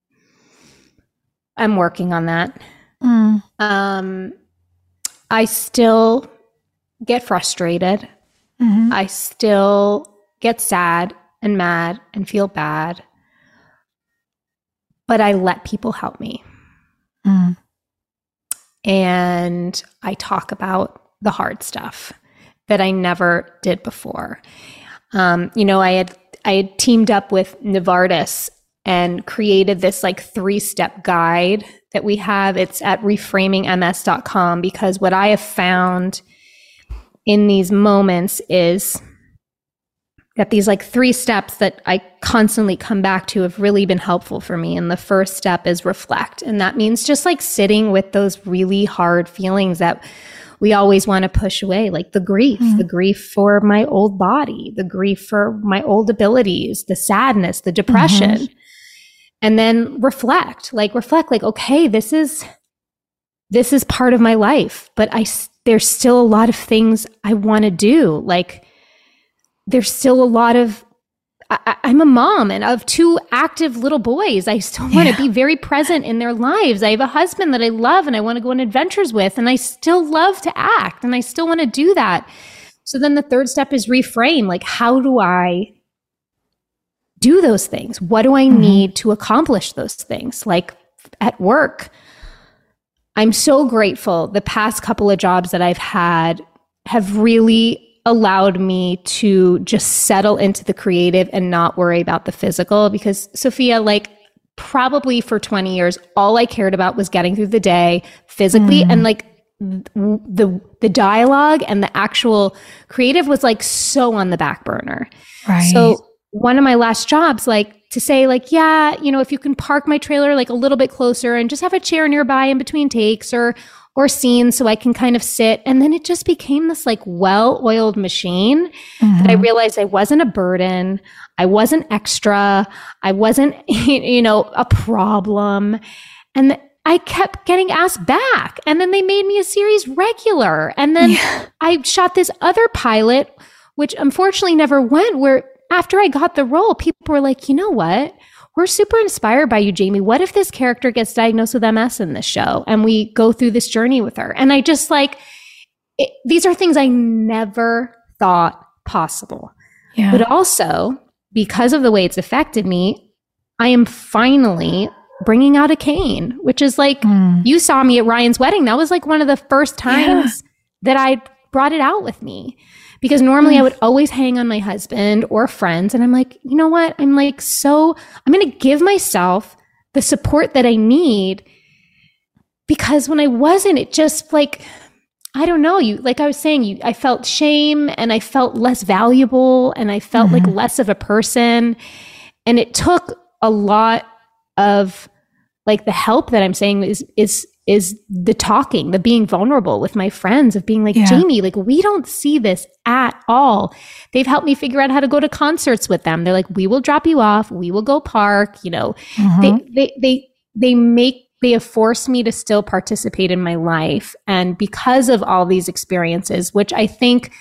I'm working on that. Mm. Um, I still get frustrated. Mm-hmm. I still get sad and mad and feel bad. But I let people help me. Mm. And I talk about the hard stuff that I never did before. Um, you know, I had I had teamed up with Novartis and created this like three-step guide that we have. It's at reframing m s dot com, because what I have found in these moments is that these like three steps that I constantly come back to have really been helpful for me. And the first step is reflect. And that means just like sitting with those really hard feelings that we always want to push away, like the grief, mm-hmm. the grief for my old body, the grief for my old abilities, the sadness, the depression. Mm-hmm. And then reflect, like reflect, like, okay, this is, this is part of my life, but I, there's still a lot of things I want to do. Like, there's still a lot of, I, I'm a mom and of two active little boys. I still want to yeah. be very present in their lives. I have a husband that I love and I want to go on adventures with, and I still love to act and I still want to do that. So then the third step is reframe. Like, how do I do those things? What do I mm-hmm. need to accomplish those things? Like at work, I'm so grateful. The past couple of jobs that I've had have really allowed me to just settle into the creative and not worry about the physical. Because Sophia, like probably for twenty years, all I cared about was getting through the day physically. Mm. And like the the dialogue and the actual creative was like so on the back burner. Right. So one of my last jobs, like to say like, yeah, you know, if you can park my trailer like a little bit closer and just have a chair nearby in between takes or or scenes so I can kind of sit. And then it just became this like well-oiled machine mm-hmm. that I realized I wasn't a burden. I wasn't extra. I wasn't, you know, a problem. And I kept getting asked back. And then they made me a series regular. And then yeah. I shot this other pilot, which unfortunately never went, where after I got the role, people were like, you know what? We're super inspired by you, Jamie. What if this character gets diagnosed with M S in this show and we go through this journey with her? And I just like, it, these are things I never thought possible. Yeah. But also, because of the way it's affected me, I am finally bringing out a cane, which is like, mm. you saw me at Ryan's wedding. That was like one of the first times yeah. that I brought it out with me. Because normally I would always hang on my husband or friends. And I'm like, you know what? I'm like, so I'm going to give myself the support that I need. Because when I wasn't, it just like, I don't know, you, like I was saying, you, I felt shame and I felt less valuable and I felt mm-hmm. like less of a person. And it took a lot of like the help that I'm saying is, is, is the talking, the being vulnerable with my friends of being like, yeah. Jamie, like we don't see this at all. They've helped me figure out how to go to concerts with them. They're like, we will drop you off. We will go park. You know, mm-hmm. they, they, they, they make, they have forced me to still participate in my life. And because of all these experiences, which I think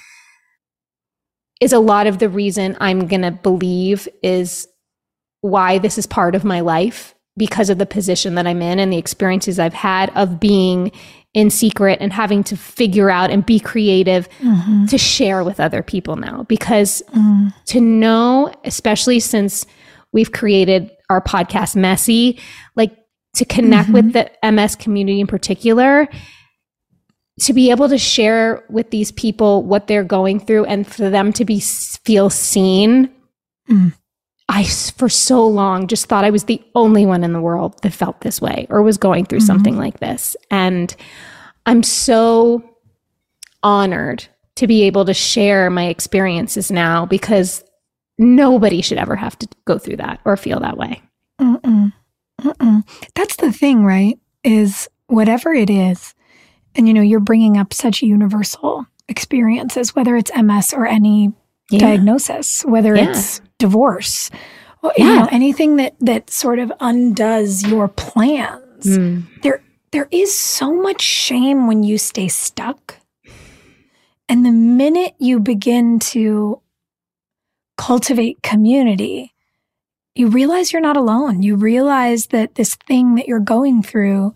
is a lot of the reason I'm going to believe is why this is part of my life, because of the position that I'm in and the experiences I've had of being in secret and having to figure out and be creative mm-hmm. to share with other people now. Because mm. to know, especially since we've created our podcast Messy, like to connect mm-hmm. with the M S community in particular, to be able to share with these people what they're going through and for them to be feel seen. Mm. I, for so long, just thought I was the only one in the world that felt this way or was going through mm-hmm. something like this. And I'm so honored to be able to share my experiences now, because nobody should ever have to go through that or feel that way. Mm-mm. Mm-mm. That's the thing, right? Is whatever it is, and you know, you're bringing up such universal experiences, whether it's M S or any yeah. diagnosis, whether yeah. it's divorce, well, yeah. you know, anything that that sort of undoes your plans. Mm. There, there is so much shame when you stay stuck. And the minute you begin to cultivate community, you realize you're not alone. You realize that this thing that you're going through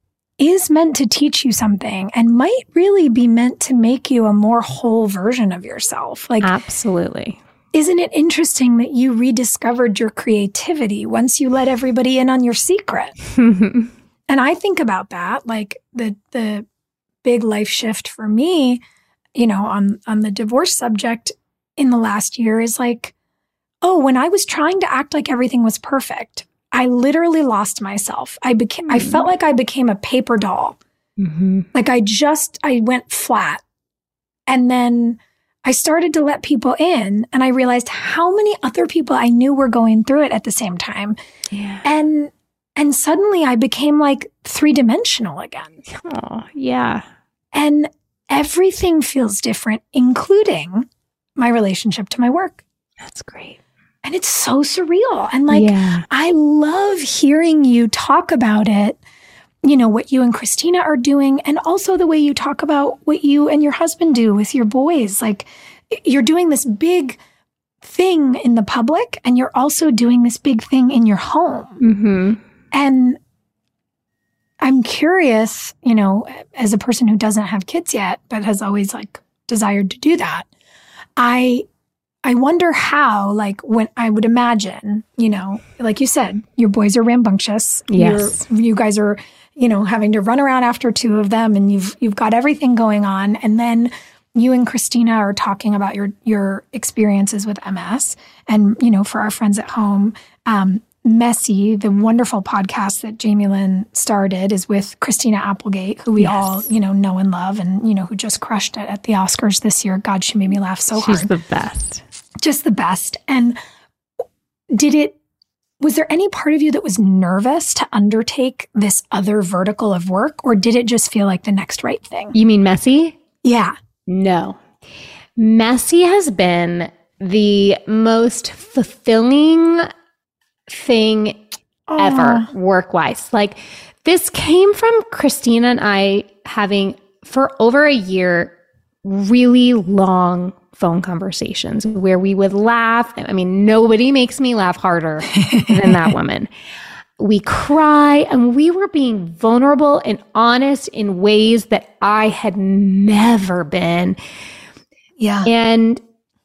is meant to teach you something and might really be meant to make you a more whole version of yourself. Like, absolutely. Isn't it interesting that you rediscovered your creativity once you let everybody in on your secret? And I think about that, like the the big life shift for me, you know, on, on the divorce subject in the last year is like, oh, when I was trying to act like everything was perfect, I literally lost myself. I became, mm-hmm. I felt like I became a paper doll. Mm-hmm. Like I just, I went flat. And then I started to let people in and I realized how many other people I knew were going through it at the same time. Yeah. And, and suddenly I became like three-dimensional again. Oh, yeah. And everything feels different, including my relationship to my work. That's great. And it's so surreal. And like, yeah. I love hearing you talk about it, you know, what you and Christina are doing, and also the way you talk about what you and your husband do with your boys. Like, you're doing this big thing in the public, and you're also doing this big thing in your home. Mm-hmm. And I'm curious, you know, as a person who doesn't have kids yet, but has always like desired to do that, I I wonder how, like, when I would imagine, you know, like you said, your boys are rambunctious. Yes. You're, you guys are, you know, having to run around after two of them, and you've you've got everything going on. And then you and Christina are talking about your your experiences with M S. And, you know, for our friends at home, um, Messy, the wonderful podcast that Jamie Lynn started, is with Christina Applegate, who we yes. all, you know, know and love, and, you know, who just crushed it at the Oscars this year. God, she made me laugh so She's hard. She's the best. Just the best. And did it, was there any part of you that was nervous to undertake this other vertical of work, or did it just feel like the next right thing? You mean Messy? Yeah. No. Messy has been the most fulfilling thing oh. ever work-wise. Like, this came from Christina and I having for over a year really long phone conversations where we would laugh. I mean, nobody makes me laugh harder than that woman. We cry, and we were being vulnerable and honest in ways that I had never been. Yeah. And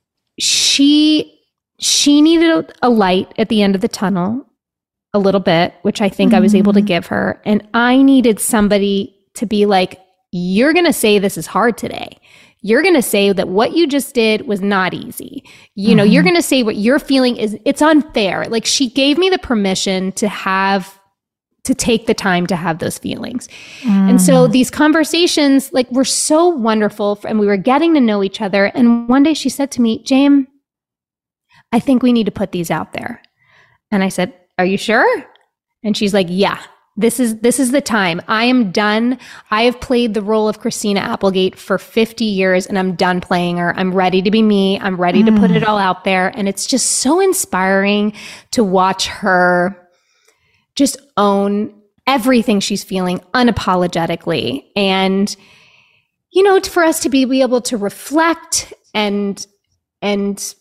she she needed a light at the end of the tunnel a little bit, which I think mm-hmm. I was able to give her. And I needed somebody to be like, you're going to say this is hard today. You're going to say that what you just did was not easy. You mm-hmm. know, you're going to say what you're feeling is, it's unfair. Like, she gave me the permission to have, to take the time to have those feelings. Mm. And so these conversations, like, were so wonderful, and we were getting to know each other. And one day she said to me, Jam, I think we need to put these out there. And I said, are you sure? And she's like, yeah. This is this is the time. I am done. I have played the role of Christina Applegate for fifty years, and I'm done playing her. I'm ready to be me. I'm ready mm. to put it all out there. And it's just so inspiring to watch her just own everything she's feeling unapologetically. And, you know, for us to be, be able to reflect and and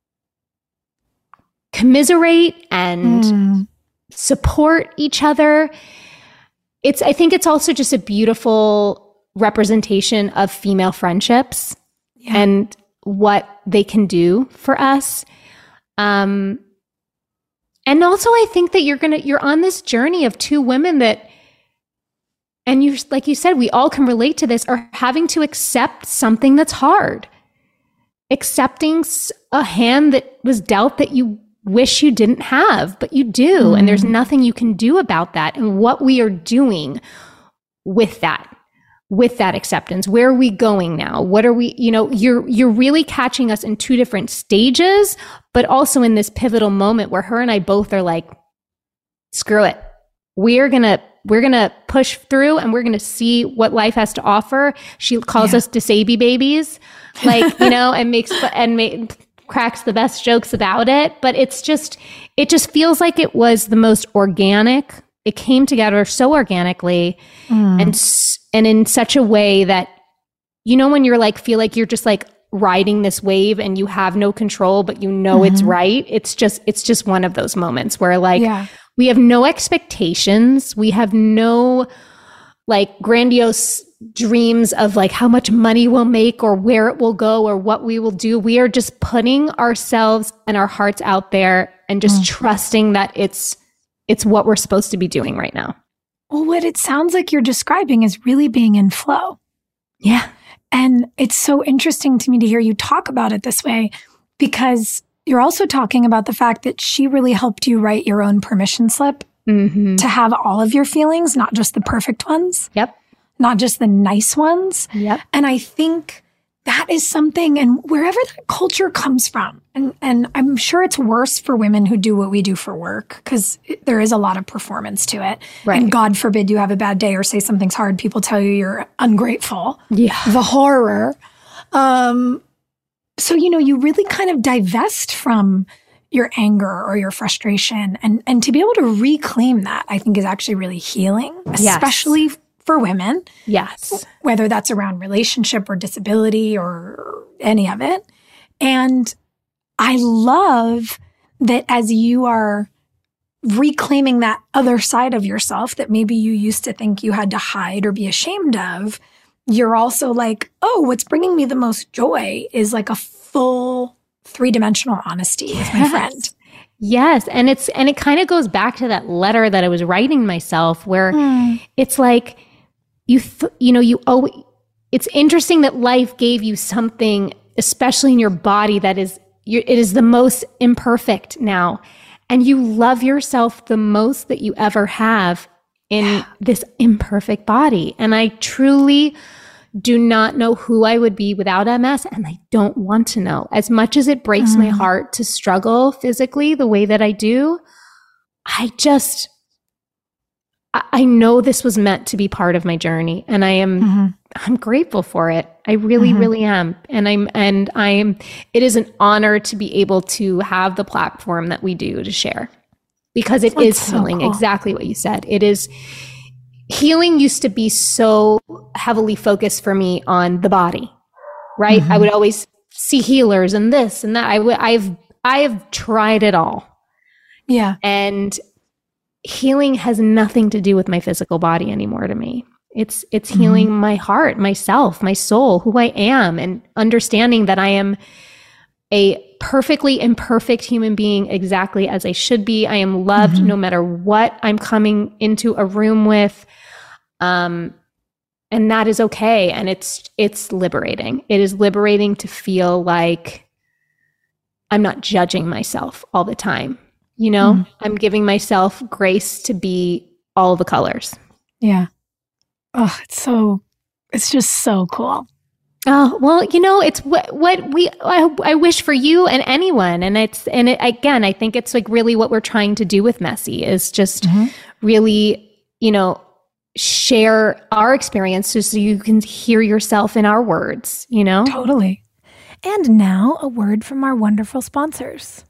commiserate and mm. support each other. It's, I think it's also just a beautiful representation of female friendships yeah. and what they can do for us. Um, and also I think that you're going to, you're on this journey of two women that, and you, like you said, we all can relate to this, are having to accept something that's hard, accepting a hand that was dealt that you wish you didn't have, but you do. Mm. And there's nothing you can do about that. And what we are doing with that, with that acceptance, where are we going now? What are we, you know, you're, you're really catching us in two different stages, but also in this pivotal moment where her and I both are like, screw it. We're going to, we're going to push through, and we're going to see what life has to offer. She calls yeah. us Desabi babies, like, you know, and makes, and make, cracks the best jokes about it, but it's just, it just feels like it was the most organic. It came together so organically mm. and, and in such a way that, you know, when you're like, feel like you're just like riding this wave and you have no control, but you know, mm-hmm. it's right. It's just, it's just one of those moments where like, yeah. we have no expectations. We have no like grandiose dreams of like how much money we'll make or where it will go or what we will do. We are just putting ourselves and our hearts out there and just mm. trusting that it's it's what we're supposed to be doing right now. Well, what it sounds like you're describing is really being in flow. Yeah. And it's so interesting to me to hear you talk about it this way, because you're also talking about the fact that she really helped you write your own permission slip mm-hmm. to have all of your feelings, not just the perfect ones. Yep. Not just the nice ones. Yep. And I think that is something, and wherever that culture comes from, and, and I'm sure it's worse for women who do what we do for work, because there is a lot of performance to it. Right. And God forbid you have a bad day or say something's hard, people tell you you're ungrateful. Yeah. The horror. Um, so, you know, you really kind of divest from your anger or your frustration, and, and to be able to reclaim that, I think is actually really healing, especially yes. for women. Yes. Whether that's around relationship or disability or any of it. And I love that as you are reclaiming that other side of yourself that maybe you used to think you had to hide or be ashamed of, you're also like, oh, what's bringing me the most joy is like a full three-dimensional honesty with my yes. friend. Yes. And it's, and it kind of goes back to that letter that I was writing myself where mm. it's like, you, th- you know, you always, it's interesting that life gave you something, especially in your body, that is, it is the most imperfect now. And you love yourself the most that you ever have in yeah. this imperfect body. And I truly do not know who I would be without M S, and I don't want to know. As much as it breaks mm. my heart to struggle physically the way that I do, I just, I, I know this was meant to be part of my journey, and I am, mm-hmm. I'm grateful for it. I really, mm-hmm. really am. And I'm, and I'm, it is an honor to be able to have the platform that we do to share, because it That's is so healing. Cool. Exactly what you said. It is. Healing used to be so heavily focused for me on the body, right? Mm-hmm. I would always see healers and this and that. I w- I've, I've tried it all. Yeah. And healing has nothing to do with my physical body anymore to me. It's, it's mm-hmm. healing my heart, myself, my soul, who I am, and understanding that I am a perfectly imperfect human being exactly as I should be. I am loved mm-hmm. no matter what I'm coming into a room with. Um, and that is okay. And it's, it's liberating. It is liberating to feel like I'm not judging myself all the time. You know, mm-hmm. I'm giving myself grace to be all the colors. Yeah. Oh, it's so, it's just so cool. Oh, well, you know, it's what, what we, I, I wish for you and anyone. And it's, and it, again, I think it's like really what we're trying to do with Messy is just mm-hmm. really, you know, share our experiences so you can hear yourself in our words, you know? Totally. And now a word from our wonderful sponsors.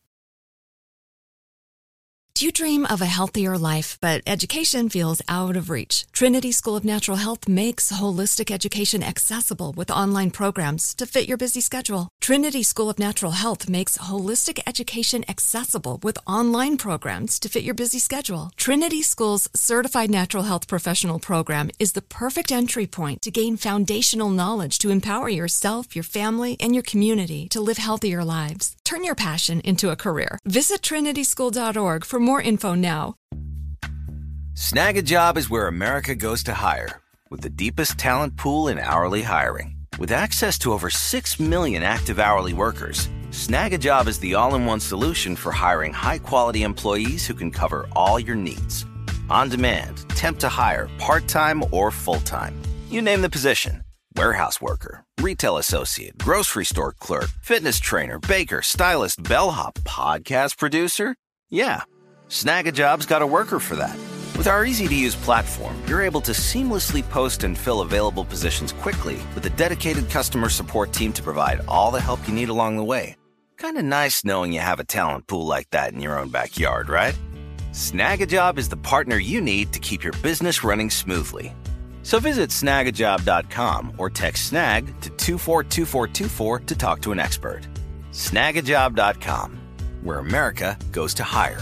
Do you dream of a healthier life, but education feels out of reach? Trinity School of Natural Health makes holistic education accessible with online programs to fit your busy schedule. Trinity School of Natural Health makes holistic education accessible with online programs to fit your busy schedule. Trinity School's Certified Natural Health Professional Program is the perfect entry point to gain foundational knowledge to empower yourself, your family, and your community to live healthier lives. Turn your passion into a career. Visit trinity school dot org for more info now. Snag a Job is where America goes to hire, with the deepest talent pool in hourly hiring. With access to over six million active hourly workers, Snag a Job is the all-in-one solution for hiring high-quality employees who can cover all your needs. On demand, temp to hire, part-time or full-time. You name the position. Warehouse worker, retail associate, grocery store clerk, fitness trainer, baker, stylist, bellhop, podcast producer. Yeah, Snag a Job's got a worker for that. With our easy-to-use platform, you're able to seamlessly post and fill available positions quickly with a dedicated customer support team to provide all the help you need along the way. Kind of nice knowing you have a talent pool like that in your own backyard, right? Snag a Job is the partner you need to keep your business running smoothly. So visit snag a job dot com or text SNAG to two four two four two four to talk to an expert. snag a job dot com, where America goes to hire.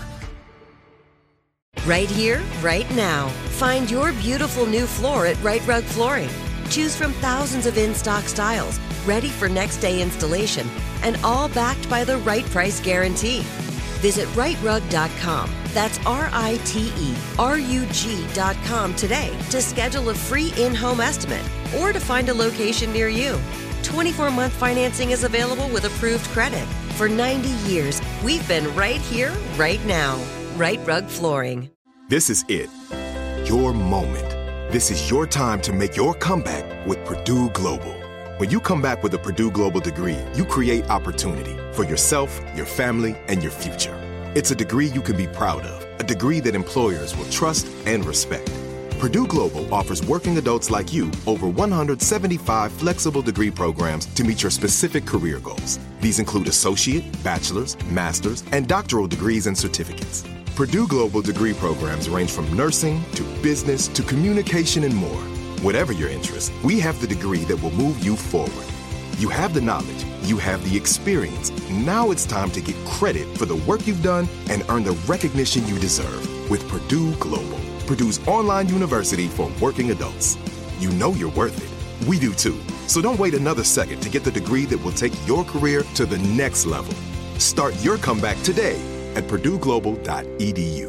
Right here, right now. Find your beautiful new floor at Right Rug Flooring. Choose from thousands of in-stock styles, ready for next day installation, and all backed by the right price guarantee. Visit right rug dot com. That's R I T E R U G dot com today to schedule a free in-home estimate or to find a location near you. twenty-four month financing is available with approved credit. For ninety years, we've been right here, right now. Right Rug Flooring. This is it. Your moment. This is your time to make your comeback with Purdue Global. When you come back with a Purdue Global degree, you create opportunity for yourself, your family, and your future. It's a degree you can be proud of, a degree that employers will trust and respect. Purdue Global offers working adults like you over one hundred seventy-five flexible degree programs to meet your specific career goals. These include associate, bachelor's, master's, and doctoral degrees and certificates. Purdue Global degree programs range from nursing to business to communication and more. Whatever your interest, we have the degree that will move you forward. You have the knowledge, you have the experience. Now it's time to get credit for the work you've done and earn the recognition you deserve with Purdue Global, Purdue's online university for working adults. You know you're worth it. We do too. So don't wait another second to get the degree that will take your career to the next level. Start your comeback today. at purdue global dot e d u.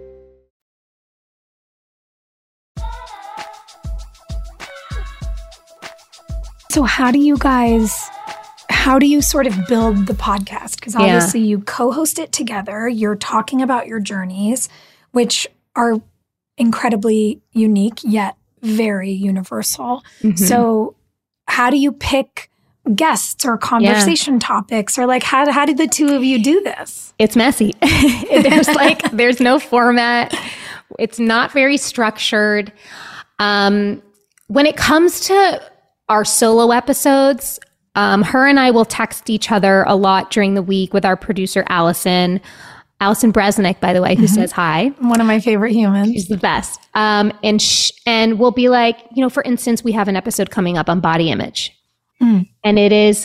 So how do you guys, how do you sort of build the podcast? Because obviously yeah. you co-host it together. You're talking about your journeys, which are incredibly unique, yet very universal. Mm-hmm. So how do you pick guests or conversation yeah. topics, or like how, how did the two of you do this? It's messy. There's like, there's no format. It's not very structured. Um, when it comes to our solo episodes, um, her and I will text each other a lot during the week with our producer, Allison. Allison Bresnick, by the way, who mm-hmm. says hi. One of my favorite humans. She's the best. Um, and sh- and we'll be like, you know, for instance, we have an episode coming up on body image. Mm. And it is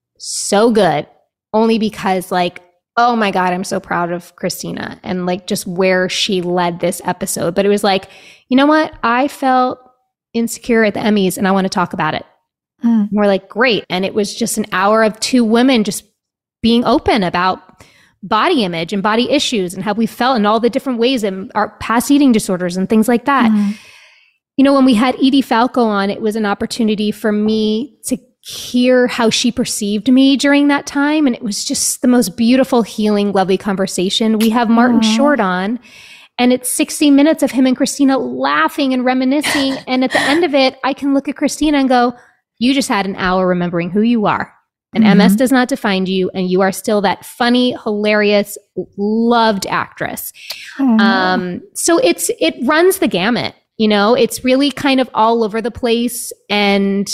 so good, only because like, oh my God, I'm so proud of Christina and like just where she led this episode. But it was like, you know what? I felt insecure at the Emmys and I want to talk about it. Mm. We're like, great. And it was just an hour of two women just being open about body image and body issues and how we felt in all the different ways and our past eating disorders and things like that. Mm. You know, when we had Edie Falco on, it was an opportunity for me to hear how she perceived me during that time. And it was just the most beautiful, healing, lovely conversation. We have Martin Aww. Short on, and it's sixty minutes of him and Christina laughing and reminiscing. And at the end of it, I can look at Christina and go, you just had an hour remembering who you are. And mm-hmm. M S does not define you. And you are still that funny, hilarious, loved actress. Mm-hmm. Um, so it's it runs the gamut. You know, it's really kind of all over the place and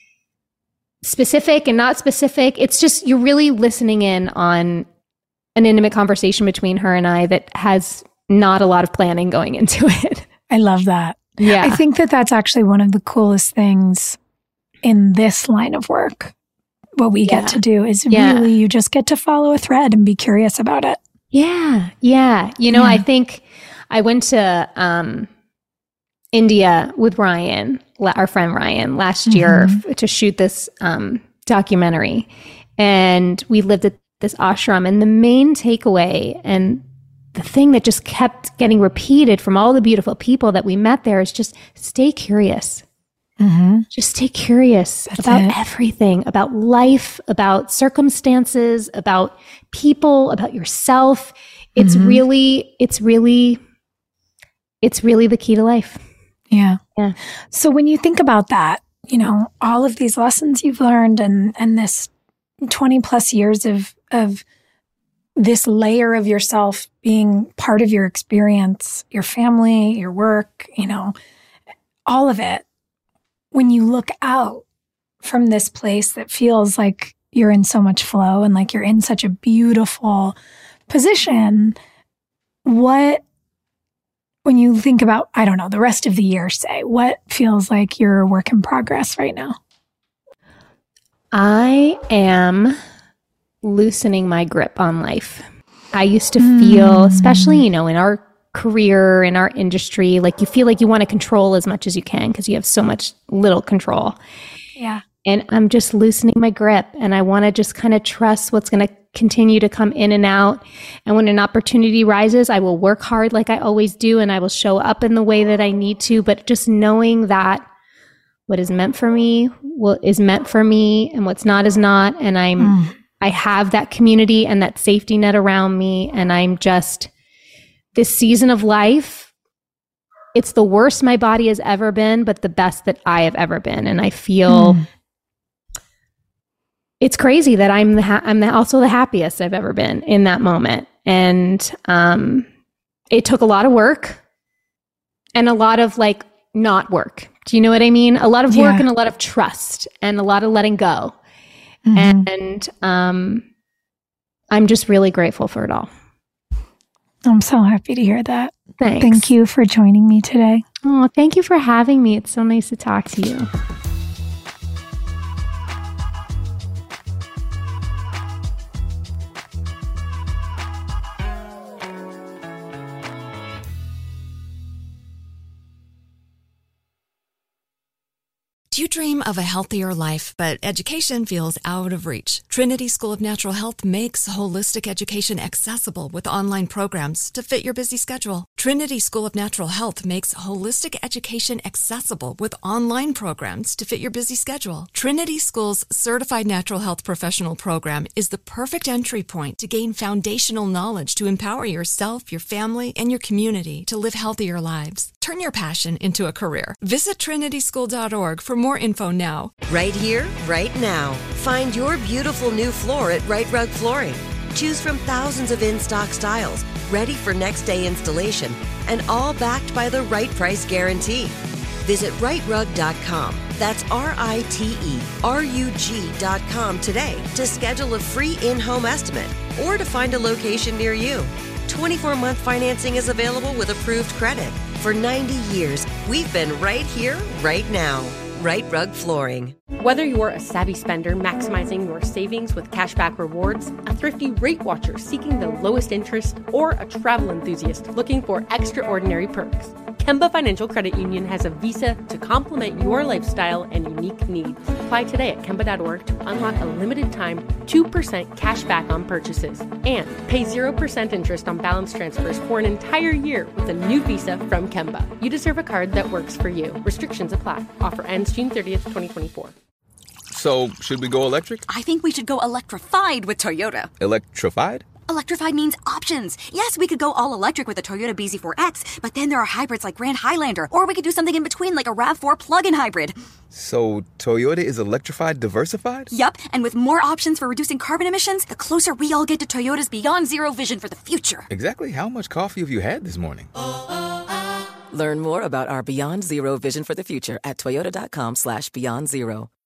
specific and not specific. It's just, you're really listening in on an intimate conversation between her and I that has not a lot of planning going into it. I love that. Yeah. I think that that's actually one of the coolest things in this line of work. What we yeah. get to do is yeah. really, you just get to follow a thread and be curious about it. Yeah. Yeah. You know, yeah. I think I went to um, India with Ryan, our friend Ryan, last mm-hmm. year f- to shoot this um, documentary. And we lived at this ashram. And the main takeaway and the thing that just kept getting repeated from all the beautiful people that we met there is just stay curious. Mm-hmm. Just stay curious That's about it. Everything, about life, about circumstances, about people, about yourself. It's mm-hmm. really, it's really, it's really the key to life. Yeah. Yeah. So when you think about that, you know, all of these lessons you've learned and, and this twenty plus years of, of this layer of yourself being part of your experience, your family, your work, you know, all of it. When you look out from this place that feels like you're in so much flow and like you're in such a beautiful position, what, when you think about, I don't know, the rest of the year, say, what feels like you're a work in progress right now? I am loosening my grip on life. I used to feel, mm. especially, you know, in our career, in our industry, like you feel like you want to control as much as you can because you have so much little control. Yeah. And I'm just loosening my grip and I want to just kind of trust what's going to continue to come in and out. And when an opportunity rises, I will work hard like I always do and I will show up in the way that I need to, but just knowing that what is meant for me, what is meant for me and what's not is not. And I'm, mm. I have that community and that safety net around me. And I'm just, this season of life, it's the worst my body has ever been, but the best that I have ever been. And I feel mm. it's crazy that I'm the ha- I'm the, also the happiest I've ever been in that moment. And um, it took a lot of work and a lot of like not work. Do you know what I mean? A lot of work yeah. and a lot of trust and a lot of letting go. Mm-hmm. And um, I'm just really grateful for it all. I'm so happy to hear that. Thanks. Thank you for joining me today. Oh, thank you for having me. It's so nice to talk to you. Do You dream of a healthier life, but education feels out of reach. Trinity School of Natural Health makes holistic education accessible with online programs to fit your busy schedule. Trinity School of Natural Health makes holistic education accessible with online programs to fit your busy schedule. Trinity School's Certified Natural Health Professional Program is the perfect entry point to gain foundational knowledge to empower yourself, your family, and your community to live healthier lives. Turn your passion into a career. Visit trinity school dot org for more info now. Right here, right now. Find your beautiful new floor at Right Rug Flooring. Choose from thousands of in-stock styles, ready for next day installation, and all backed by the right price guarantee. Visit right rug dot com. That's R I T E R U G dot com today to schedule a free in-home estimate or to find a location near you. twenty-four month financing is available with approved credit. For ninety years, we've been right here, right now. Right Rug Flooring. Whether you're a savvy spender maximizing your savings with cashback rewards, a thrifty rate watcher seeking the lowest interest, or a travel enthusiast looking for extraordinary perks, Kemba Financial Credit Union has a visa to complement your lifestyle and unique needs. Apply today at kemba dot org to unlock a limited time two percent cash back on purchases and pay zero percent interest on balance transfers for an entire year with a new visa from Kemba. You deserve a card that works for you. Restrictions apply. Offer ends June thirtieth, twenty twenty-four. So, should we go electric? I think we should go electrified with Toyota. Electrified? Electrified means options. Yes, we could go all electric with the Toyota B Z four X, but then there are hybrids like Grand Highlander, or we could do something in between like a RAV four plug-in hybrid. So, Toyota is electrified diversified? Yup, and with more options for reducing carbon emissions, the closer we all get to Toyota's Beyond Zero vision for the future. Exactly how much coffee have you had this morning? Learn more about our Beyond Zero vision for the future at toyota dot com slash beyond zero.